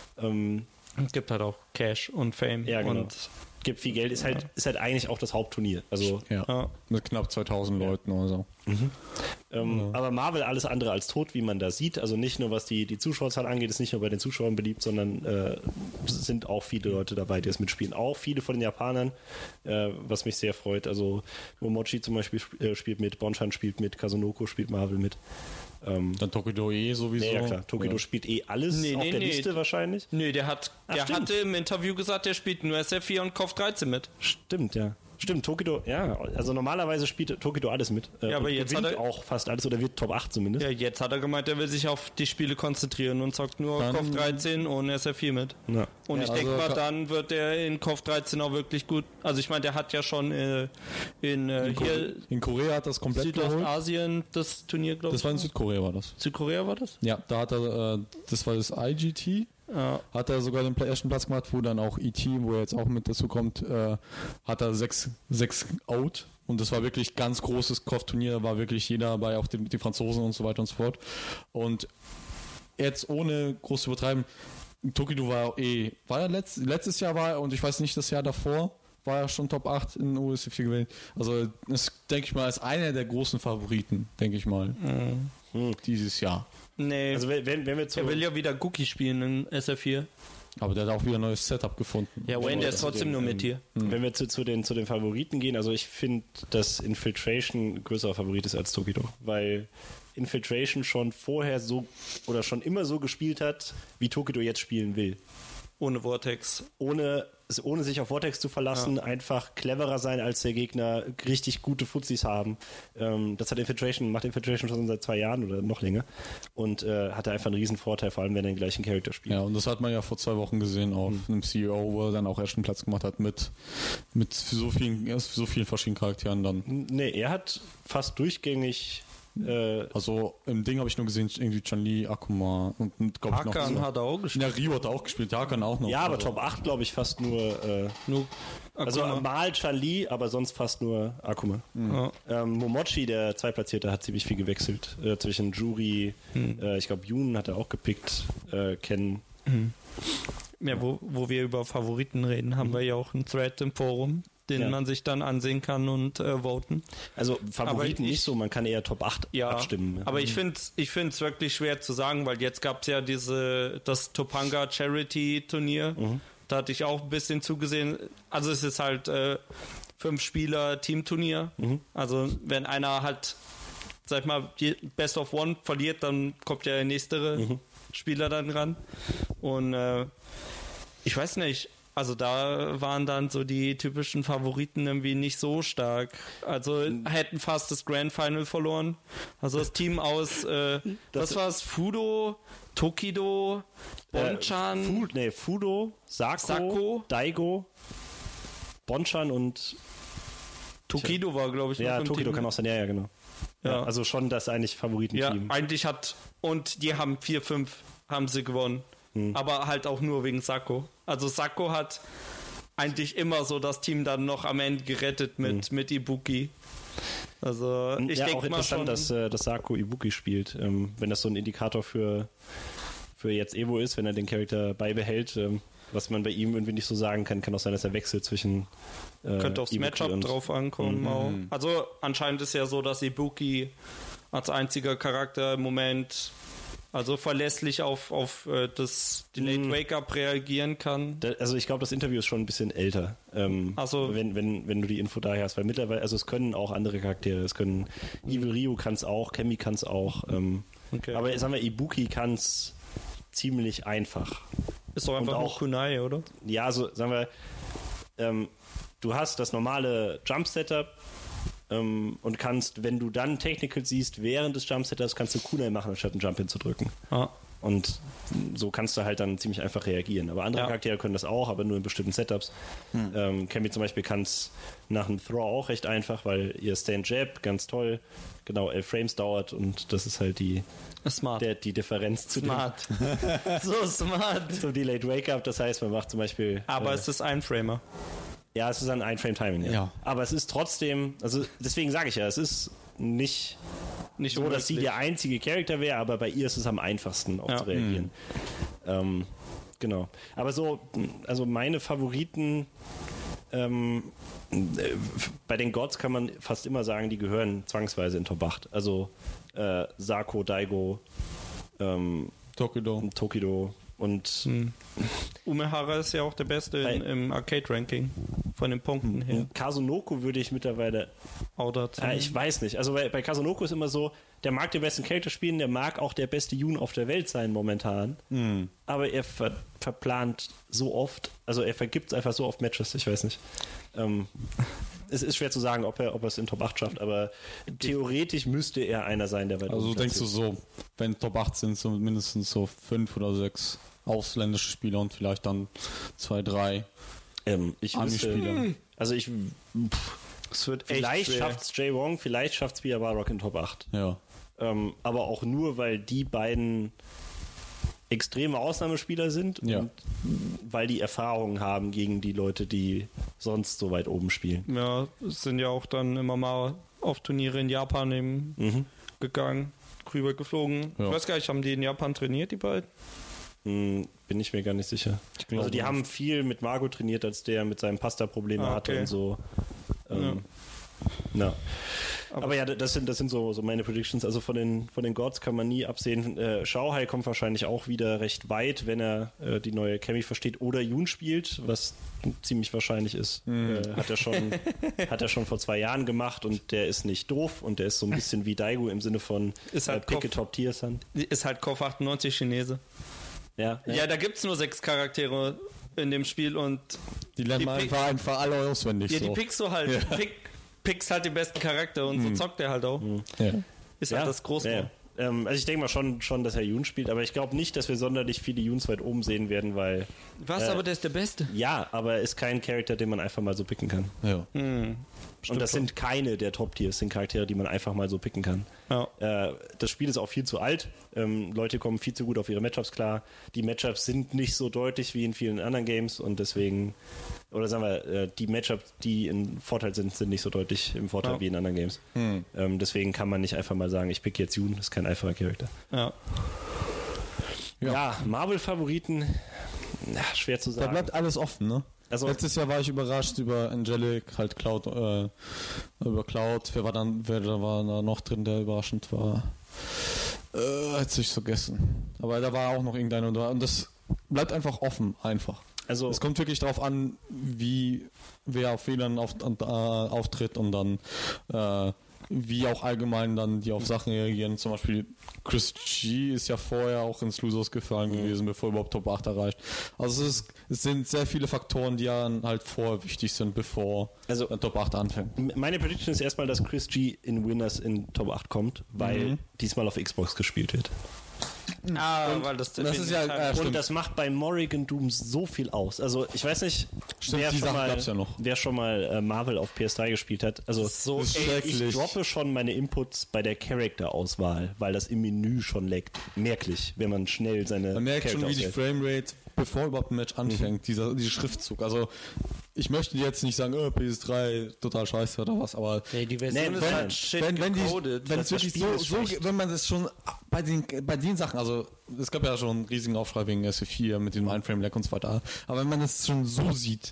Es gibt halt auch Cash und Fame. Ja, genau. Und gibt viel Geld, ist halt eigentlich auch das Hauptturnier. Also, mit knapp 2000 Leuten oder so. Aber Marvel alles andere als tot, wie man da sieht. Also nicht nur was die Zuschauerzahl angeht, ist nicht nur bei den Zuschauern beliebt, sondern sind auch viele Leute dabei, die es mitspielen. Auch viele von den Japanern, was mich sehr freut. Also Momochi zum Beispiel spielt mit, Bonchan spielt mit, Kazunoko spielt Marvel mit. Dann Tokido sowieso. Ja, klar. Tokido spielt alles auf der Liste wahrscheinlich. Nee, der hatte im Interview gesagt, der spielt nur SF4 und KOF 13 mit. Stimmt, ja. Stimmt, Tokido, ja, also normalerweise spielt Tokido alles mit. Ja, aber jetzt gewinnt auch fast alles oder wird Top 8 zumindest. Ja, jetzt hat er gemeint, er will sich auf die Spiele konzentrieren und zockt nur KOF 13 und SF4 mit. Ja. Und ich denke mal, dann wird er in KOF 13 auch wirklich gut. Also ich meine, der hat ja schon in Korea hat das komplett Südostasien das Turnier, glaube ich. Das war in Südkorea, war das. Südkorea war das? Ja, da hat er, das war das IGT. Ja. Hat er sogar den ersten Platz gemacht, wo dann auch ET, wo er jetzt auch mit dazu kommt, hat er 6 out. Und das war wirklich ganz großes KOF-Turnier, da war wirklich jeder dabei, auch die Franzosen und so weiter und so fort. Und jetzt ohne groß zu übertreiben, Tokido war er letztes Jahr war er, und ich weiß nicht, das Jahr davor war er schon Top 8 in USF 4 gewählt. Also das, denke ich mal, ist einer der großen Favoriten, denke ich mal, dieses Jahr. Nee, also wenn wir er will ja wieder Cookie spielen in SF4. Aber der hat auch wieder ein neues Setup gefunden. Ja, Wayne, der ist trotzdem nur mit hier. Wenn wir zu den Favoriten gehen, also ich finde, dass Infiltration ein größerer Favorit ist als Tokido, weil Infiltration schon vorher so oder schon immer so gespielt hat, wie Tokido jetzt spielen will. Ohne Vortex. Ohne sich auf Vortex zu verlassen, einfach cleverer sein als der Gegner, richtig gute Fuzis haben. Das macht Infiltration schon seit 2 Jahren oder noch länger und hatte einfach einen riesen Vorteil, vor allem wenn er den gleichen Charakter spielt. Ja, und das hat man ja vor 2 Wochen gesehen auf einem CEO, wo er dann auch ersten Platz gemacht hat mit so vielen verschiedenen Charakteren dann. Nee, er hat fast durchgängig Also im Ding habe ich nur gesehen, irgendwie Chun-Li, Akuma und glaube ich noch. Hakan hat er auch gespielt. Ja, Ryu hat auch gespielt, Hakan auch noch. Ja, aber Top 8 glaube ich fast nur also mal Chun-Li, aber sonst fast nur Akuma. Momochi, der Zweitplatzierte, hat ziemlich viel gewechselt. Zwischen Juri, ich glaube Yun hat er auch gepickt, Ken. Ja, wo wir über Favoriten reden, haben wir ja auch einen Thread im Forum, den man sich dann ansehen kann und voten. Also Favoriten nicht so, man kann eher Top 8 abstimmen. Aber ich finde es wirklich schwer zu sagen, weil jetzt gab es ja das Topanga Charity Turnier. Da hatte ich auch ein bisschen zugesehen. Also es ist halt 5-Spieler-Teamturnier. Also wenn einer halt, sag ich mal, Best of One verliert, dann kommt ja der nächste Spieler dann ran. Und ich weiß nicht, also da waren dann so die typischen Favoriten irgendwie nicht so stark. Also hätten fast das Grand Final verloren. Also das Team aus, was war es? Fudo, Tokido, Bonchan. Fudo, Sako, Daigo, Bonchan und Tokido war, glaube ich, noch ja, im Tokido Team. kann auch sein, ja, genau. Ja, also schon das eigentlich Favoritenteam. Ja, eigentlich und die haben 4-5 haben sie gewonnen. Aber halt auch nur wegen Sako. Also Sako hat eigentlich immer so das Team dann noch am Ende gerettet mit Ibuki. Also ich denke auch mal schon, dass Sako Ibuki spielt. Wenn das so ein Indikator für jetzt Evo ist, wenn er den Charakter beibehält, was man bei ihm irgendwie nicht so sagen kann auch sein, dass er wechselt zwischen könnte aufs Ibuki Matchup drauf ankommen auch. Also anscheinend ist ja so, dass Ibuki als einziger Charakter im Moment also verlässlich auf das Delayed Wake-Up reagieren kann. Also ich glaube, das Interview ist schon ein bisschen älter, wenn du die Info daher hast, weil mittlerweile, also es können auch andere Charaktere, es können Evil Ryu kann es auch, Kemi kann es auch, aber sagen wir, Ibuki kann es ziemlich einfach. Ist doch einfach auch nur Kunai, oder? Ja, also sagen wir, du hast das normale Jump-Setup, und kannst, wenn du dann Technical siehst, während des Jump-Setups kannst du Kunai machen, anstatt einen Jump hinzudrücken. Und so kannst du halt dann ziemlich einfach reagieren. Aber andere Charaktere können das auch, aber nur in bestimmten Setups. Kemi zum Beispiel kann es nach einem Throw auch recht einfach, weil ihr Stand-Jab ganz toll, genau 11 Frames dauert und das ist halt die Differenz zu smart. So smart. Zum Delayed Wake-Up. Das heißt, man macht zum Beispiel... Aber es ist ein Framer. Ja, es ist ein Ein-Frame-Timing, ja. Aber es ist trotzdem, also deswegen sage ich ja, es ist nicht so, dass sie der einzige Charakter wäre, aber bei ihr ist es am einfachsten auch zu reagieren. Genau. Aber so, also meine Favoriten, bei den Gods kann man fast immer sagen, die gehören zwangsweise in Top 8. Also Sako, Daigo, Tokido und Umehara ist ja auch der Beste im Arcade-Ranking von den Punkten her. Kazunoko würde ich mittlerweile ich weiß nicht. Also bei Kazunoko ist immer so, der mag den besten Charakter spielen, der mag auch der beste Yun auf der Welt sein momentan. Aber er verplant so oft, also er vergibt einfach so oft Matches, ich weiß nicht. Es ist schwer zu sagen, ob er es in Top 8 schafft, aber theoretisch müsste er einer sein, der weit Also denkst du so, wenn Top 8 sind, so mindestens so 5 oder 6 ausländische Spieler und vielleicht dann 2, 3 Ami-Spieler. Also es wird vielleicht schafft es Jay Wong, vielleicht schafft es Bia Barrock in Top 8. Ja. Aber auch nur, weil die beiden extreme Ausnahmespieler sind und weil die Erfahrungen haben gegen die Leute, die sonst so weit oben spielen. Ja, sind ja auch dann immer mal auf Turniere in Japan eben gegangen, rüber geflogen. Ja. Ich weiß gar nicht, haben die in Japan trainiert, die beiden? Bin ich mir gar nicht sicher. Also die haben viel mit Margot trainiert, als der mit seinem Pasta-Probleme hatte und so. Aber ja, das sind so meine Predictions. Also von den Gods kann man nie absehen. Xiaohai kommt wahrscheinlich auch wieder recht weit, wenn er die neue Cammy versteht oder Yun spielt, was ziemlich wahrscheinlich ist. Hat er schon vor 2 Jahren gemacht und der ist nicht doof und der ist so ein bisschen wie Daigo im Sinne von ist halt Picke Top Tier Sun. Ist halt KOF 98 Chinese. Ja, da gibt's nur 6 Charaktere in dem Spiel und Die lernen wir einfach alle auswendig. die pickst du halt. Pickst halt den besten Charakter und so zockt er halt auch. Ja. Ist halt das Große. Ja. Also ich denke mal schon, dass er Yun spielt, aber ich glaube nicht, dass wir sonderlich viele Yuns weit oben sehen werden, weil... Was, aber der ist der Beste. Ja, aber er ist kein Charakter, den man einfach mal so picken kann. Ja. Und das sind keine der Top-Tiers, sind Charaktere, die man einfach mal so picken kann. Ja. Das Spiel ist auch viel zu alt. Leute kommen viel zu gut auf ihre Matchups klar. Die Matchups sind nicht so deutlich wie in vielen anderen Games und deswegen, oder sagen wir, die Matchups, die im Vorteil sind nicht so deutlich im Vorteil wie in anderen Games. Deswegen kann man nicht einfach mal sagen, ich pick jetzt Yun, das ist kein einfacher Charakter. Ja, Marvel-Favoriten, schwer zu sagen. Da bleibt alles offen, ne? Also, letztes Jahr war ich überrascht über Angelic, halt Cloud, über Cloud. Wer war da noch drin, der überraschend war? Hätte ich vergessen. Aber da war auch noch irgendeiner und das bleibt einfach offen, einfach. Also es kommt wirklich darauf an, wer auf Fehlern auftritt und dann wie auch allgemein dann die auf Sachen reagieren. Zum Beispiel Chris G ist ja vorher auch ins Losers gefallen gewesen, bevor er überhaupt Top 8 erreicht. Also es sind sehr viele Faktoren, die ja halt vorher wichtig sind, bevor Top 8 anfängt. Meine Prediction ist erstmal, dass Chris G in Winners in Top 8 kommt, weil diesmal auf Xbox gespielt wird. Weil das ist ja und das macht bei Morrigan Doom so viel aus. Also ich weiß nicht, wer schon mal Marvel auf PS3 gespielt hat. Also so ich droppe schon meine Inputs bei der Charakter-Auswahl, weil das im Menü schon leckt. Merklich, wenn man schnell seine Man merkt Charakter schon, wie die Framerate, bevor überhaupt ein Match anfängt, dieser Schriftzug. Also ich möchte jetzt nicht sagen, PS3 total scheiße oder was, aber die Version ist halt shit gecodet. Wenn es wirklich so wenn man das schon bei den Sachen, also es gab ja schon einen riesigen Aufschrei wegen SE4 mit dem Einframe-Lag und so weiter, aber wenn man das schon so sieht,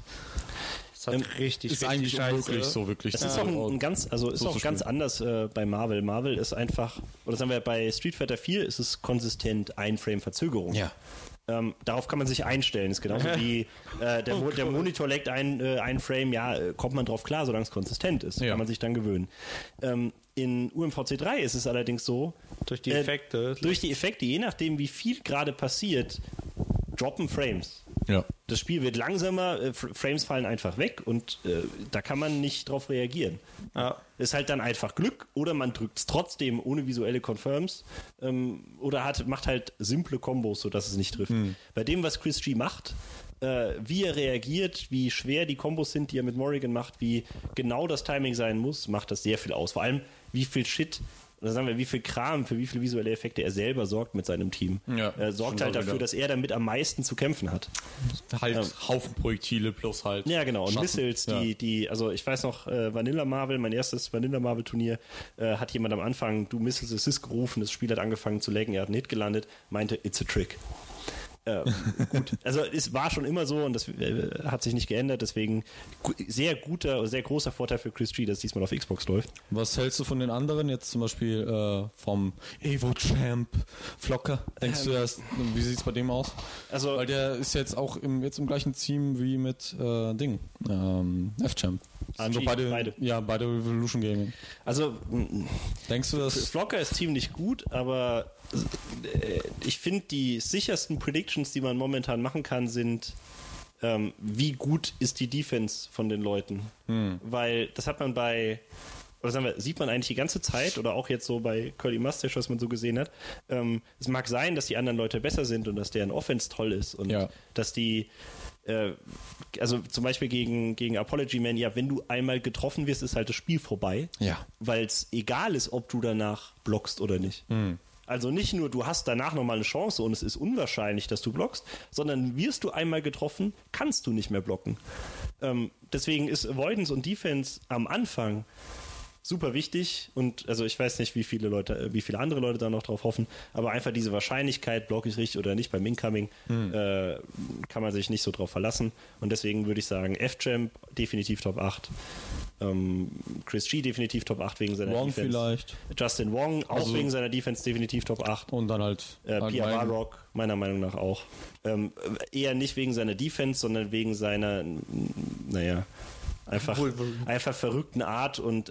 ist eigentlich unmöglich so wirklich. Es ist auch ganz anders bei Marvel. Marvel ist einfach, oder sagen wir bei Street Fighter 4 ist es konsistent Ein-Frame-Verzögerung. Ja. Darauf kann man sich einstellen. Ist genauso wie der Monitor legt ein Frame, kommt man drauf klar, solange es konsistent ist. Kann man sich dann gewöhnen. In UMVC 3 ist es allerdings so, durch die Effekte, je nachdem wie viel gerade passiert, droppen Frames. Ja. Das Spiel wird langsamer, Frames fallen einfach weg und da kann man nicht drauf reagieren. Ist halt dann einfach Glück oder man drückt es trotzdem ohne visuelle Confirms oder macht halt simple Kombos, sodass es nicht trifft. Bei dem, was Chris G macht, wie er reagiert, wie schwer die Kombos sind, die er mit Morrigan macht, wie genau das Timing sein muss, macht das sehr viel aus. Vor allem, wie viel Shit, oder sagen wir, wie viel Kram, für wie viele visuelle Effekte er selber sorgt mit seinem Team. Er sorgt halt dafür, dass er damit am meisten zu kämpfen hat. Halt Haufen Projektile plus halt. Ja, genau. Und Missiles, also ich weiß noch, Vanilla Marvel, mein erstes Vanilla Marvel Turnier, hat jemand am Anfang Missiles Assist gerufen, das Spiel hat angefangen zu laggen, er hat einen Hit gelandet, meinte, it's a trick. Gut, also es war schon immer so und das hat sich nicht geändert, deswegen sehr großer Vorteil für Chris G, dass diesmal auf Xbox läuft. Was hältst du von den anderen, jetzt zum Beispiel vom Evo-Champ Flocker? Denkst du, wie sieht es bei dem aus? Also, weil der ist jetzt auch im gleichen Team wie mit F-Champ. Also beide. Ja, beide Revolution Gaming. Also, denkst du, dass Flocker ist ziemlich gut, aber ich finde, die sichersten Predictions, die man momentan machen kann, sind, wie gut ist die Defense von den Leuten. Weil das hat man sieht man eigentlich die ganze Zeit oder auch jetzt so bei Curly Mustache, was man so gesehen hat. Es mag sein, dass die anderen Leute besser sind und dass deren Offense toll ist und dass die also zum Beispiel gegen Apology Man, wenn du einmal getroffen wirst, ist halt das Spiel vorbei. Ja. Weil es egal ist, ob du danach blockst oder nicht. Also nicht nur, du hast danach nochmal eine Chance und es ist unwahrscheinlich, dass du blockst, sondern wirst du einmal getroffen, kannst du nicht mehr blocken. Deswegen ist Avoidance und Defense am Anfang super wichtig und also ich weiß nicht, wie viele andere Leute da noch drauf hoffen, aber einfach diese Wahrscheinlichkeit, block ich richtig oder nicht beim Incoming, kann man sich nicht so drauf verlassen und deswegen würde ich sagen, F-Champ definitiv Top 8, Chris G definitiv Top 8 wegen seiner Wong Defense. vielleicht. Justin Wong auch wegen seiner Defense definitiv Top 8. Und dann halt Pia Barrock meiner Meinung nach auch. Eher nicht wegen seiner Defense, sondern wegen seiner, einfach verrückten Art und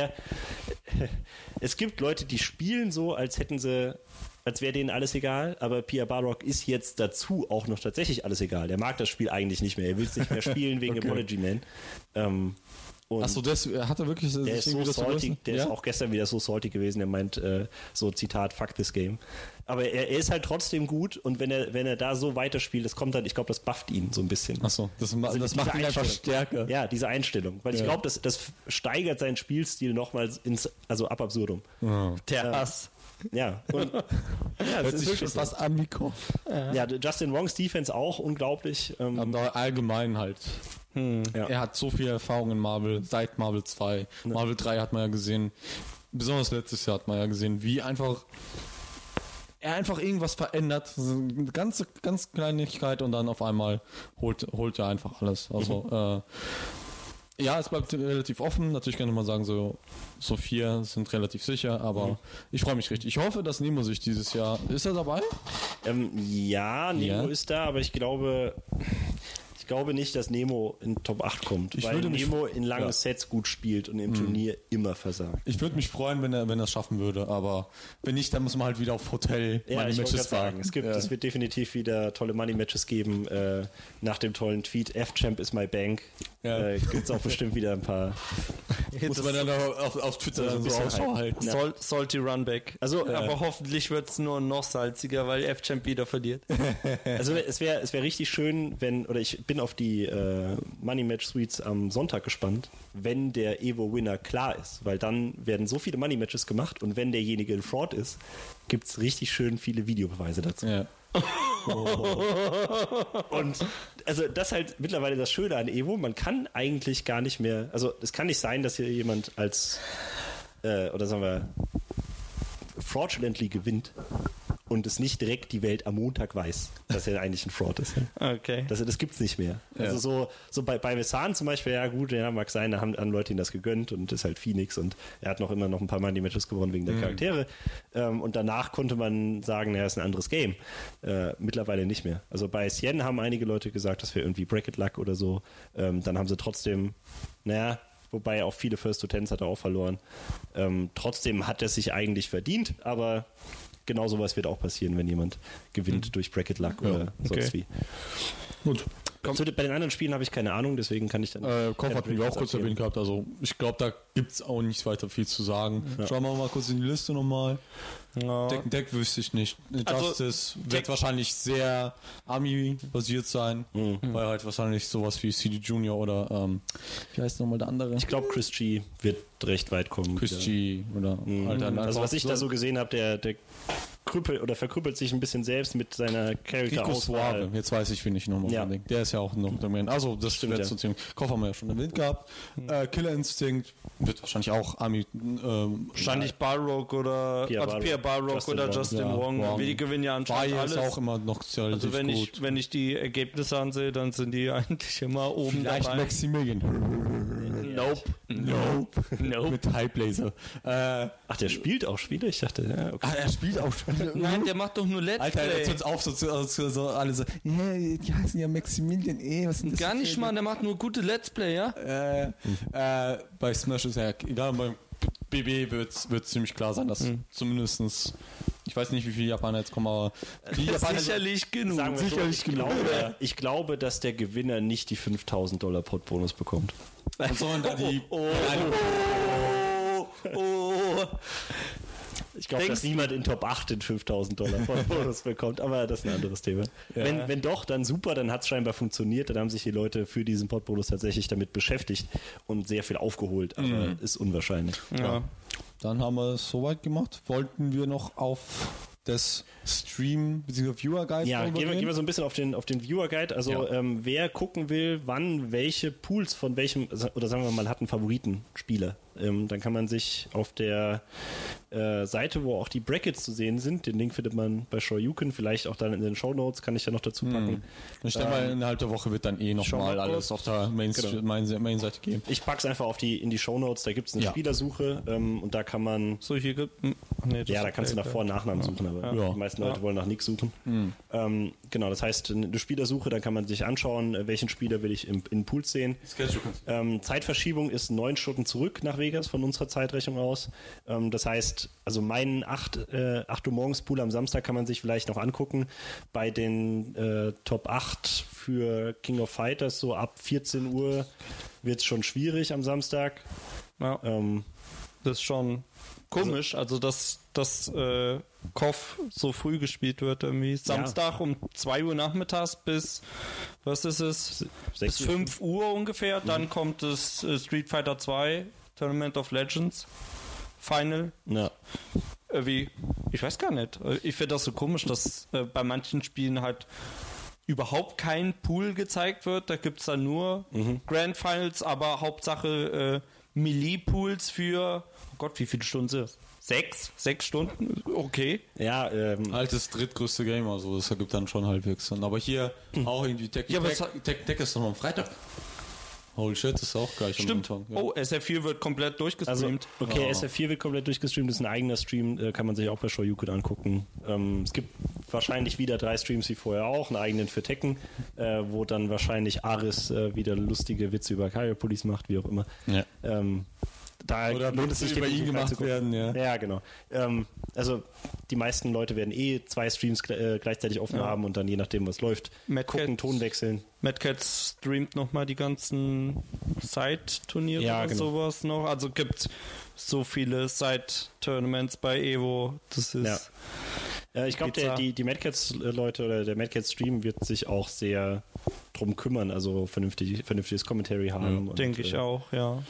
es gibt Leute, die spielen so, als wäre denen alles egal, aber Pia Barrock ist jetzt dazu auch noch tatsächlich alles egal. Der mag das Spiel eigentlich nicht mehr. Er will es nicht mehr spielen wegen Apology Man. Achso, hat er wirklich... Der ist so salty, ist auch gestern wieder so salty gewesen, er meint so Zitat, fuck this game. Aber er ist halt trotzdem gut und wenn er da so weiterspielt, das kommt dann, ich glaube, das bufft ihn so ein bisschen. Achso, das macht ihn einfach stärker. Ja, diese Einstellung. Weil ich glaube, das steigert seinen Spielstil nochmal ab absurdum. Oh. Der Hass. Ja, und hört sich schon fast an wie Kopf. Ja, Justin Wongs Defense auch unglaublich. Aber allgemein halt. Ja. Er hat so viel Erfahrung in Marvel, seit Marvel 2. Marvel 3 hat man ja gesehen, besonders letztes Jahr hat man ja gesehen, wie er einfach irgendwas verändert, eine ganz Kleinigkeit und dann auf einmal holt er einfach alles. Also ja, es bleibt relativ offen. Natürlich kann man sagen, so 4 sind relativ sicher, aber ich freue mich richtig. Ich hoffe, dass Nemo sich dieses Jahr... Ist er dabei? Ja, Nemo ist da, aber ich glaube nicht, dass Nemo in Top 8 kommt, weil Nemo in langen Sets gut spielt und im Turnier immer versagt. Ich würde mich freuen, wenn er es schaffen würde, aber wenn nicht, dann muss man halt wieder auf Hotel Money-Matches sagen. Es wird definitiv wieder tolle Money-Matches geben. Nach dem tollen Tweet, F-Champ is my bank. Gibt es auch bestimmt wieder ein paar. Muss man dann auf Twitter so Ausschau halten. Salty Runback. Aber hoffentlich wird es nur noch salziger, weil F-Champ wieder verliert. Also es wär richtig schön, ich bin auf die Money Match Suites am Sonntag gespannt, wenn der Evo-Winner klar ist, weil dann werden so viele Money Matches gemacht und wenn derjenige ein Fraud ist, gibt es richtig schön viele Videobeweise dazu. Ja. Und also das ist halt mittlerweile das Schöne an Evo, man kann eigentlich gar nicht mehr, also es kann nicht sein, dass hier jemand als oder sagen wir fraudulently gewinnt und es nicht direkt die Welt am Montag weiß, dass er eigentlich ein Fraud ist. Okay. Das gibt's nicht mehr. Also so bei Mesan zum Beispiel, ja gut, mag sein, da haben Leute ihm das gegönnt und ist halt Phoenix und er hat immer noch ein paar Money-Matches gewonnen wegen der Charaktere. Und danach konnte man sagen, ist ein anderes Game. Mittlerweile nicht mehr. Also bei Sien haben einige Leute gesagt, das wäre irgendwie Bracket Luck oder so. Dann haben sie trotzdem, wobei auch viele First to Tens hat er auch verloren. Trotzdem hat er sich eigentlich verdient, aber genau sowas wird auch passieren, wenn jemand gewinnt durch Bracket Luck oder sonst wie. Gut. Bei den anderen Spielen habe ich keine Ahnung, deswegen kann ich dann... Kopf hat mich auch kurz erwähnt gehabt, also ich glaube, da gibt es auch nicht weiter viel zu sagen. Ja. Schauen wir mal kurz in die Liste nochmal. Ja. Deck wüsste ich nicht. Justice wird wahrscheinlich sehr Army-basiert sein, weil halt wahrscheinlich sowas wie CD Junior oder wie heißt nochmal der andere? Ich glaube, Chris G wird recht weit kommen. Chris G oder also was ich da so gesehen habe, der verkrüppelt sich ein bisschen selbst mit seiner Charakter-Auswahl. Jetzt weiß ich, wen ich nochmal unbedingt. Der ist ja auch noch der Man. Also das stimmt, so ziemlich. Kopf haben wir ja schon erwähnt gehabt. Killer Instinct wird wahrscheinlich auch Army. Wahrscheinlich Balrog oder Pia Balrog oder Justin Wong. Die gewinnen ja anscheinend alles. Ist auch immer noch sehr also wenn ich die Ergebnisse ansehe, dann sind die eigentlich immer oben Vielleicht dabei. Maximilian. Nope. Mit Typelaser. Ach, der spielt auch Spiele? Ich dachte, ja, okay. Er spielt auch Spiele. Nein, der macht doch nur Let's Alter, Play. jetzt hört's auf, so alle so, die heißen ja Maximilian, was sind das? Gar nicht, Mann, der macht nur gute Let's Play, ja? Bei Smash ist ja, egal, beim BB wird ziemlich klar sein, dass zumindestens, ich weiß nicht, wie viele Japaner jetzt kommen, aber die Japaner sicherlich genug. Ich glaube, dass der Gewinner nicht die $5.000 Pot-Bonus bekommt. Sondern die ich glaube, dass niemand in Top 8 den $5.000 Pot-Bonus bekommt, aber das ist ein anderes Thema. Ja. Wenn doch, dann super, dann hat es scheinbar funktioniert, dann haben sich die Leute für diesen Pot-Bonus tatsächlich damit beschäftigt und sehr viel aufgeholt, aber ist unwahrscheinlich. Ja. Dann haben wir es soweit gemacht. Wollten wir noch auf das Stream bzw. Viewer Guide. Ja, gehen wir so ein bisschen auf den Viewer Guide. Also wer gucken will, wann welche Pools von welchem, oder sagen wir mal, hat einen Favoritenspieler. Dann kann man sich auf der Seite, wo auch die Brackets zu sehen sind, den Link findet man bei Shoryuken, vielleicht auch dann in den Shownotes, kann ich ja noch dazu packen. Ich denke mal, innerhalb der Woche wird dann nochmal alles auf der Main-Seite geben. Ich pack's einfach in die Shownotes, da gibt es eine Spielersuche und da kann man... So, hier gibt... da kannst du nach Vor- und Nachnamen suchen, aber die meisten Leute wollen nach nichts suchen. Genau, das heißt, eine Spielersuche, dann kann man sich anschauen, welchen Spieler will ich in Pools sehen. Zeitverschiebung ist 9 Stunden zurück nach Vegas von unserer Zeitrechnung aus. Das heißt, also meinen 8 Uhr morgens Pool am Samstag kann man sich vielleicht noch angucken. Bei den Top 8 für King of Fighters so ab 14 Uhr wird es schon schwierig am Samstag. Ja. Das ist schon komisch, also dass KOF so früh gespielt wird irgendwie. Samstag um 2 Uhr nachmittags bis, was ist es? 6 bis 5 Uhr ungefähr. Dann kommt das Street Fighter 2 Tournament of Legends Final. Ja. Ich weiß gar nicht. Ich finde das so komisch, dass bei manchen Spielen halt überhaupt kein Pool gezeigt wird. Da gibt es dann nur Grand Finals, aber Hauptsache Melee-Pools für, oh Gott, wie viele Stunden sind das? 6 Stunden? Okay. Ja, altes drittgrößte Game, also das ergibt dann schon halbwegs Sinn. Aber hier auch irgendwie Tech ist noch am Freitag. Holy shit, das ist auch gleich Stimmt. am Montag. Ja. Oh, SF4 wird komplett durchgestreamt. Also, okay, SF4 wird komplett durchgestreamt, das ist ein eigener Stream, kann man sich auch bei Shoryuken angucken. Es gibt wahrscheinlich wieder 3 Streams wie vorher auch, einen eigenen für Tekken, wo dann wahrscheinlich Aris wieder lustige Witze über Karyopolis macht, wie auch immer. Ja. Da oder lohnt es sich über ihn gemacht werden, ja. Ja, genau. Also die meisten Leute werden 2 Streams gleichzeitig offen haben und dann je nachdem, was läuft, gucken, Ton wechseln. Mad Cat streamt nochmal die ganzen Side-Turniere und sowas noch. Also gibt so viele Side-Tournaments bei Evo. Das ist... Ja. Ich glaube, die Mad Cats-Leute oder der Mad Cats-Stream wird sich auch sehr drum kümmern, also vernünftiges Commentary haben. Denke ich auch, ja.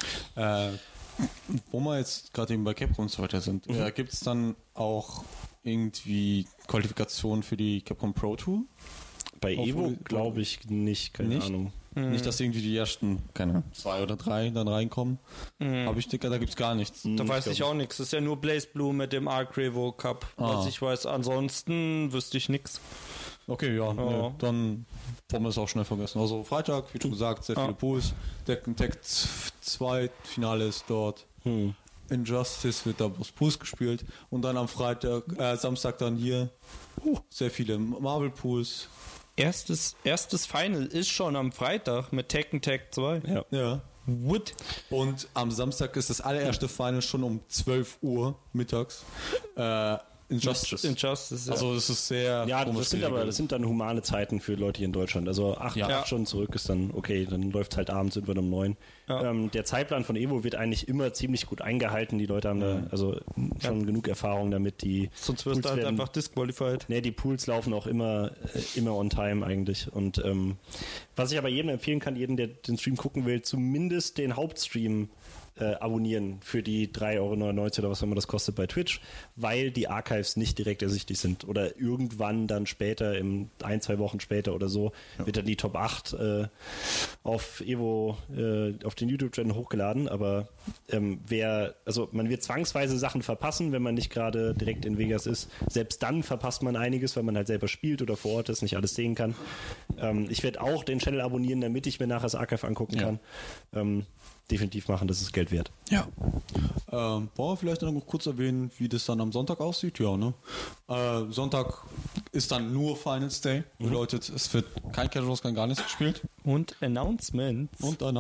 Wo wir jetzt gerade eben bei Capcom und so weiter sind, gibt es dann auch irgendwie Qualifikationen für die Capcom Pro Tour? Bei Evo glaube ich nicht, keine Ahnung. Nicht, dass irgendwie die ersten, 2 oder 3 dann reinkommen. Aber ich denke, da gibt es gar nichts. Da weiß ich auch nichts. Das ist ja nur Blaze Blue mit dem Arc Revo Cup, was ich weiß. Ansonsten wüsste ich nichts. Okay, nee, dann wollen wir es auch schnell vergessen. Also Freitag, wie schon gesagt, sehr viele Pools. Tekken Tech 2 Finale ist dort. Injustice wird da aus Pools gespielt. Und dann am Samstag dann hier sehr viele Marvel Pools. Erstes Final ist schon am Freitag mit Tekken Tech 2. Ja. What? Und am Samstag ist das allererste Final schon um 12 Uhr mittags. Injustice. Ja. Also es ist sehr... Ja, das sind dann humane Zeiten für Leute hier in Deutschland. Also 8 Stunden zurück ist dann okay, dann läuft es halt abends irgendwann um 9. Ja. Der Zeitplan von Evo wird eigentlich immer ziemlich gut eingehalten. Die Leute haben da also schon genug Erfahrung damit. Sonst wirst du halt einfach disqualified. Nee, die Pools laufen auch immer on time eigentlich. Und was ich aber jedem empfehlen kann, jeden, der den Stream gucken will, zumindest den Hauptstream abonnieren für die 3,99 € oder was immer das kostet bei Twitch, weil die Archives nicht direkt ersichtlich sind oder irgendwann dann später, 1-2 Wochen später oder so, wird dann die Top 8 auf Evo, auf den YouTube-Channel hochgeladen, aber man wird zwangsweise Sachen verpassen, wenn man nicht gerade direkt in Vegas ist. Selbst dann verpasst man einiges, weil man halt selber spielt oder vor Ort ist, nicht alles sehen kann. Ich werde auch den Channel abonnieren, damit ich mir nachher das Archive angucken kann. Definitiv machen, das ist Geld wert. Ja. Wollen wir vielleicht noch kurz erwähnen, wie das dann am Sonntag aussieht? Ja, ne? Sonntag ist dann nur Finals Day. Bedeutet, es wird kein Casuals, gar nichts gespielt. Und Announcements.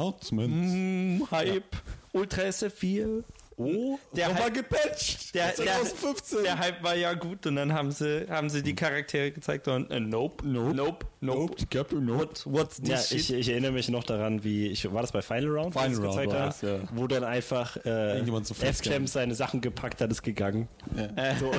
Hype. Ultra SF4. Oh, der nochmal gepatcht. Der Hype war ja gut und dann haben sie die Charaktere gezeigt und nope. What's this shit? Ich erinnere mich noch daran, war das bei Final Round? Wo dann einfach so F-Champ seine Sachen gepackt hat, ist gegangen. Ja. So,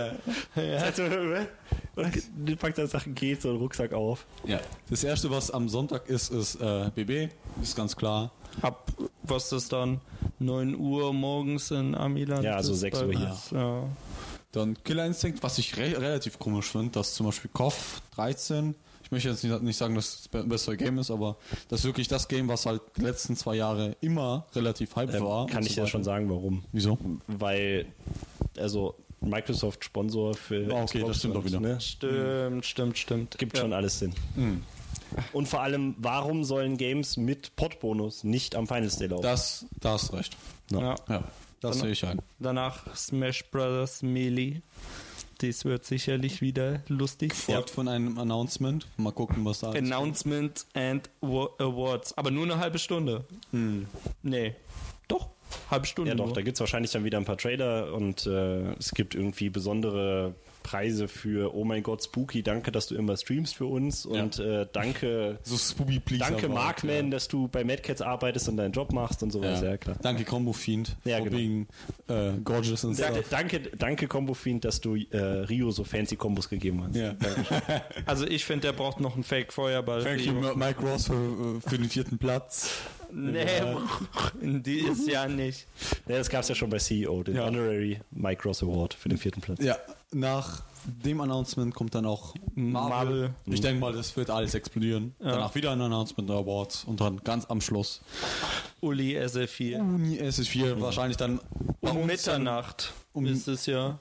und packt seine Sachen, geht so einen Rucksack auf. Ja. Das erste, was am Sonntag ist BB, ist ganz klar. Was ist das dann? 9 Uhr morgens in Amiland? Ja, also 6 Uhr hier. Ja. Dann Killer Instinct, was ich relativ komisch finde, dass zum Beispiel KOF 13, ich möchte jetzt nicht sagen, dass das bessere Game ist, aber das ist wirklich das Game, was halt die letzten 2 Jahre immer relativ hype war. Kann ich ja schon sagen, warum. Wieso? Weil, also Microsoft Sponsor für okay, Xbox das stimmt auch wieder. Ne? Stimmt. Gibt schon alles Sinn. Und vor allem, warum sollen Games mit Pod-Bonus nicht am Finals Day laufen? Da hast recht. Ja. Ja, das sehe ich ein. Danach Smash Bros. Melee. Das wird sicherlich wieder lustig. Folgt von einem Announcement. Mal gucken, was da ist. Announcement and Awards. Aber nur eine halbe Stunde. Nee. Doch. Halbe Stunde. Ja doch, nur. da gibt es wahrscheinlich dann wieder ein paar Trailer und es gibt irgendwie besondere Preise für oh mein Gott, Spooky, danke, dass du immer streamst für uns und danke So Spooky Please. danke aber, Markman, dass du bei Mad Cats arbeitest und deinen Job machst und sowas, ja klar. Danke Combo Fiend. Ja, for genau. being gorgeous and stuff. Danke Combo Fiend, dass du Rio so fancy Kombos gegeben hast. Ja. Also ich finde, der braucht noch einen Fake-Feuerball. Thank you, Mike Ross, für den 4. Platz. Nee, dieses Jahr nicht. Ja, das gab es ja schon bei CEO, den Honorary Mike Ross Award für den 4. Platz. Ja, nach dem Announcement kommt dann auch Marvel. Ich denke mal, das wird alles explodieren. Danach wieder ein Announcement der Awards und dann ganz am Schluss Uli SF4. Uni SS4 wahrscheinlich dann Um Mitternacht ist es ja.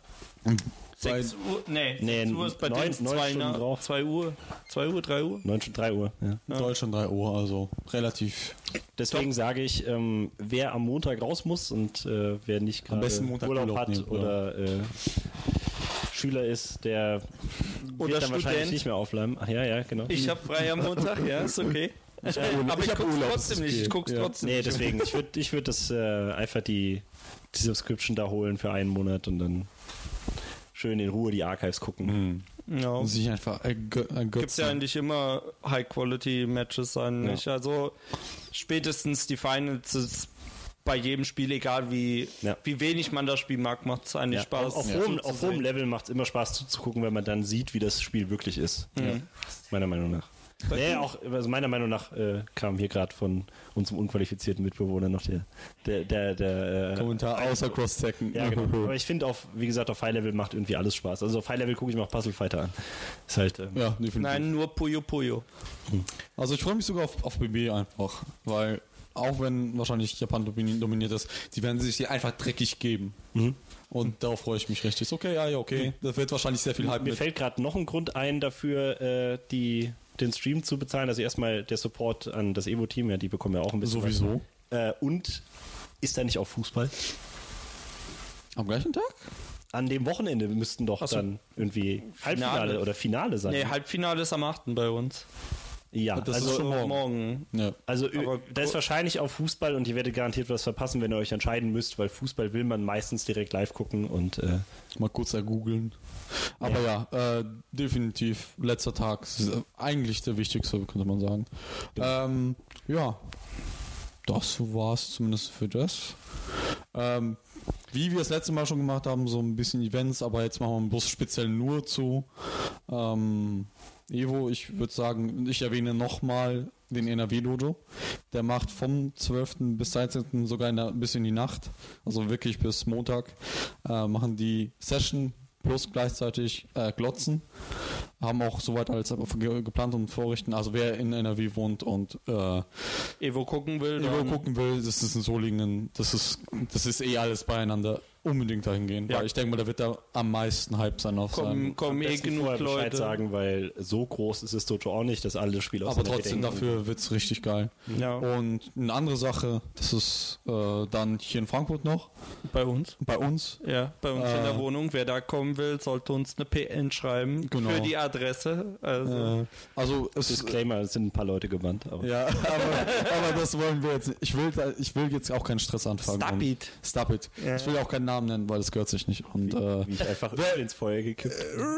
6 Uhr? Nee, 6 Uhr ist bei denen 2 Uhr. 2 Uhr, 3 Uhr? 3 Uhr, ja. Deutschland 3 Uhr, also relativ. Deswegen sage ich, wer am Montag raus muss und wer nicht gerade besten Montag Urlaub hat nehmen, oder Schüler ist, der Oder wird dann wahrscheinlich Student. nicht mehr aufbleiben. Ach ja, genau. Ich habe frei am Montag, ja, ist okay. Aber ich guck's trotzdem nicht. Ich guck's trotzdem Nee, nicht. deswegen, ich würd das einfach die Subscription da holen für einen Monat und dann schön in Ruhe die Archives gucken. Ja. Sich einfach Gibt's ja eigentlich immer High-Quality-Matches eigentlich. Also spätestens die Finals ist bei jedem Spiel, egal wie wenig man das Spiel mag, macht es eigentlich Spaß. Auf hohem Level macht es immer Spaß zuzugucken, wenn man dann sieht, wie das Spiel wirklich ist. Ja. Meiner Meinung nach. Nee, also meiner Meinung nach kam hier gerade von unserem unqualifizierten Mitbewohner noch der Kommentar außer Cross-Second. Ja, genau. Aber ich finde, wie gesagt, auf High Level macht irgendwie alles Spaß. Also auf High Level gucke ich mir auch Puzzle Fighter an. Ist halt. Ja, definitiv. Nein, nur Puyo Puyo. Also ich freue mich sogar auf BB einfach, weil auch wenn wahrscheinlich Japan dominiert ist, die werden sich einfach dreckig geben. Und darauf freue ich mich richtig. Ist okay, okay. Das wird wahrscheinlich sehr viel Hype Mir fällt gerade noch ein Grund ein dafür, den Stream zu bezahlen. Also erstmal der Support an das Evo-Team, ja, die bekommen ja auch ein bisschen. Sowieso. Und ist da nicht auch Fußball? Am gleichen Tag? An dem Wochenende müssten doch dann irgendwie Halbfinale oder Finale sein. Nee, Halbfinale ist am 8. bei uns. Ja, das also ist schon morgen. Ja. Also da ist wahrscheinlich auch Fußball und ihr werdet garantiert was verpassen, wenn ihr euch entscheiden müsst, weil Fußball will man meistens direkt live gucken und mal kurz googeln. Aber ja, definitiv letzter Tag. Das ist eigentlich der wichtigste, könnte man sagen. Ja, das war's zumindest für das. Wie wir das letzte Mal schon gemacht haben, so ein bisschen Events, aber jetzt machen wir einen Bus speziell nur zu Evo. Ich würde sagen, ich erwähne nochmal den NRW-Dojo. Der macht vom 12. bis 13. sogar bis in die Nacht, also wirklich bis Montag, machen die Session plus gleichzeitig Glotzen. Haben auch soweit alles geplant und vorrichten. Also wer in NRW wohnt und Evo gucken will, das ist in Solingen, das ist eh alles beieinander. Unbedingt dahin gehen, weil ich denke mal, da wird da am meisten Hype sein auf seinem. Kommen genug Bescheid Leute sagen, weil so groß ist es Dojo auch nicht, dass alle Spiele aus aber trotzdem, dafür wird es richtig geil. Ja. Und eine andere Sache, das ist dann hier in Frankfurt noch. Bei uns? Bei uns. Ja, bei uns in der Wohnung. Wer da kommen will, sollte uns eine PN schreiben für die Adresse. Also es Disclaimer, es sind ein paar Leute gebannt. Aber. Ja, aber das wollen wir jetzt nicht. Ich will jetzt auch keinen Stress anfangen. Stop it. Ja. Ich will auch keinen Namen nennen, weil das gehört sich nicht. Und wie ich einfach ins Feuer gekippt.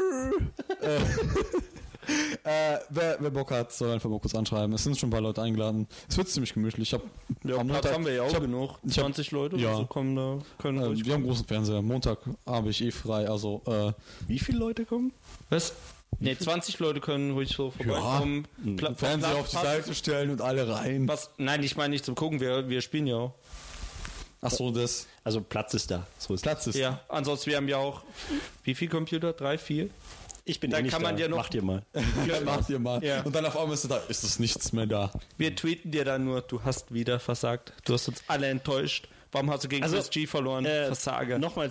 wer Bock hat, soll einfach mal kurz anschreiben. Es sind schon ein paar Leute eingeladen. Es wird ziemlich gemütlich. Platz haben wir ja auch genug. 20 Leute ja. so kommen da. Können wir haben einen großen Fernseher. Montag habe ich frei. Also wie viele Leute kommen? Was? Ne, 20 Leute können ruhig so vorbeikommen. Ja, Fernseher auf die Seite stellen und alle rein. Nein, ich meine nicht zum Gucken. Wir spielen ja auch. Ach so, das Also Platz ist da. So ist Platz ist. Ja, ansonsten, wir haben ja auch, wie viel Computer? 3, 4? Ich bin Da nicht kann man da. ja noch- Mach dir mal. Ja, macht ihr mal. Ja. Und dann auf einmal ist es nichts mehr da. Wir tweeten dir dann nur, du hast wieder versagt. Du hast uns alle enttäuscht. Warum hast du gegen Also, PSG verloren? Versager. Nochmal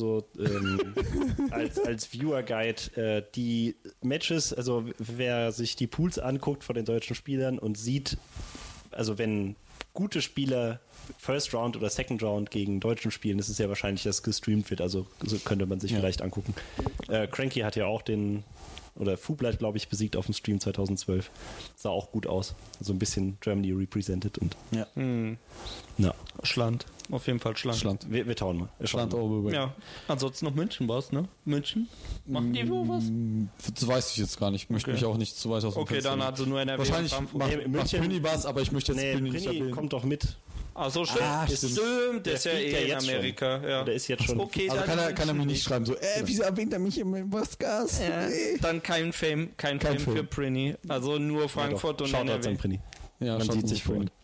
als Viewer-Guide, die Matches, also wer sich die Pools anguckt von den deutschen Spielern und sieht, also wenn gute Spieler First Round oder Second Round gegen Deutschen spielen, ist es ja wahrscheinlich, dass gestreamt wird, also so könnte man sich vielleicht angucken. Cranky hat ja auch Fublat, glaube ich, besiegt auf dem Stream 2012. Sah auch gut aus. So ein bisschen Germany represented und Ja. na, Schland. Auf jeden Fall Schland. Schland. wir tauen mal. Schland Overway. Ja. Ansonsten noch München war's, ne? München? Machen die wo was? Das weiß ich jetzt gar nicht. Ich möchte mich auch nicht zu weit aus dem Okay, Fenster dann lehnen. also nur NRW. Wahrscheinlich Frankfurt. macht München- Prini was, aber ich möchte jetzt Nee, Prini nicht Prini erwähnen. kommt doch mit. Ach so, stimmt. Ah, Stimmt, der ist ja fliegt in jetzt Amerika. Schon. Ja. Der ist jetzt schon. Okay, Also dann kann er mir nicht München schreiben, so, wieso erwähnt er mich im Podcast? Dann kein Fame für Fame. Prini. Also nur Frankfurt und Shoutouts NRW. an Prini. Ja, Man schaut sieht mich sich vorhin.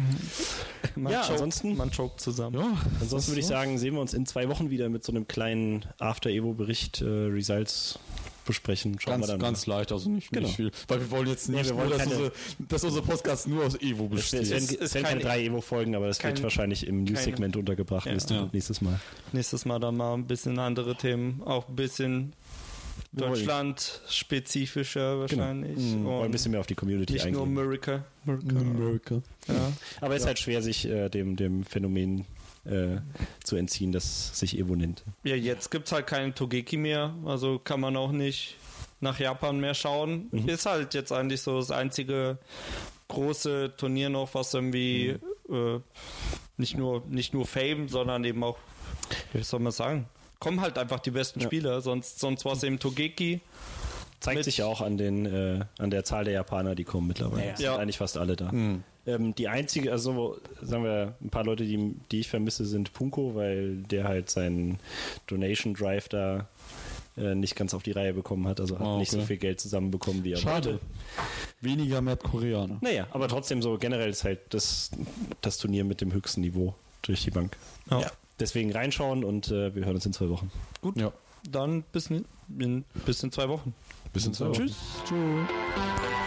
Man Ja, choked- ansonsten- Man choked zusammen. Ja, Ansonsten würde ich sagen, sehen wir uns in 2 Wochen wieder mit so einem kleinen After-Evo-Bericht, Results besprechen. Schauen wir dann ganz leicht, also nicht Genau. viel. Weil wir wollen jetzt nicht, wir wollen nur, keine- dass unser Podcast nur aus Evo Es besteht. werden, ist es werden keine keine- 3 Evo-Folgen, aber das wird keine- wahrscheinlich im News-Segment untergebracht Ja. nächstes Mal. Nächstes Mal dann mal ein bisschen andere Themen. Auch ein bisschen Wir wollen- Deutschland-spezifischer wahrscheinlich. Wollen Und ein bisschen mehr auf die Community nicht nur eingehen. America. Ja. Aber es ist halt schwer, sich dem Phänomen zu entziehen, das sich Evo nennt. Ja, jetzt gibt es halt keinen Togeki mehr, also kann man auch nicht nach Japan mehr schauen. Ist halt jetzt eigentlich so das einzige große Turnier noch, was irgendwie nicht nur Fame, sondern eben auch, wie soll man sagen, kommen halt einfach die besten Spieler, sonst war es eben Togeki. Zeigt sich ja auch an der Zahl der Japaner, die kommen mittlerweile. Es sind Ja. eigentlich fast alle da. Die einzige, also sagen wir, ein paar Leute, die ich vermisse, sind Punko, weil der halt seinen Donation Drive da nicht ganz auf die Reihe bekommen hat. Also hat nicht so viel Geld zusammenbekommen, wie er Schade. wollte. Weniger Nordkoreaner. Naja, aber trotzdem so generell ist halt das Turnier mit dem höchsten Niveau durch die Bank. Ja. Deswegen reinschauen und wir hören uns in 2 Wochen. Gut, Ja. dann bis in 2 Wochen. Bis in 2 Wochen. Tschüss. Tschüss.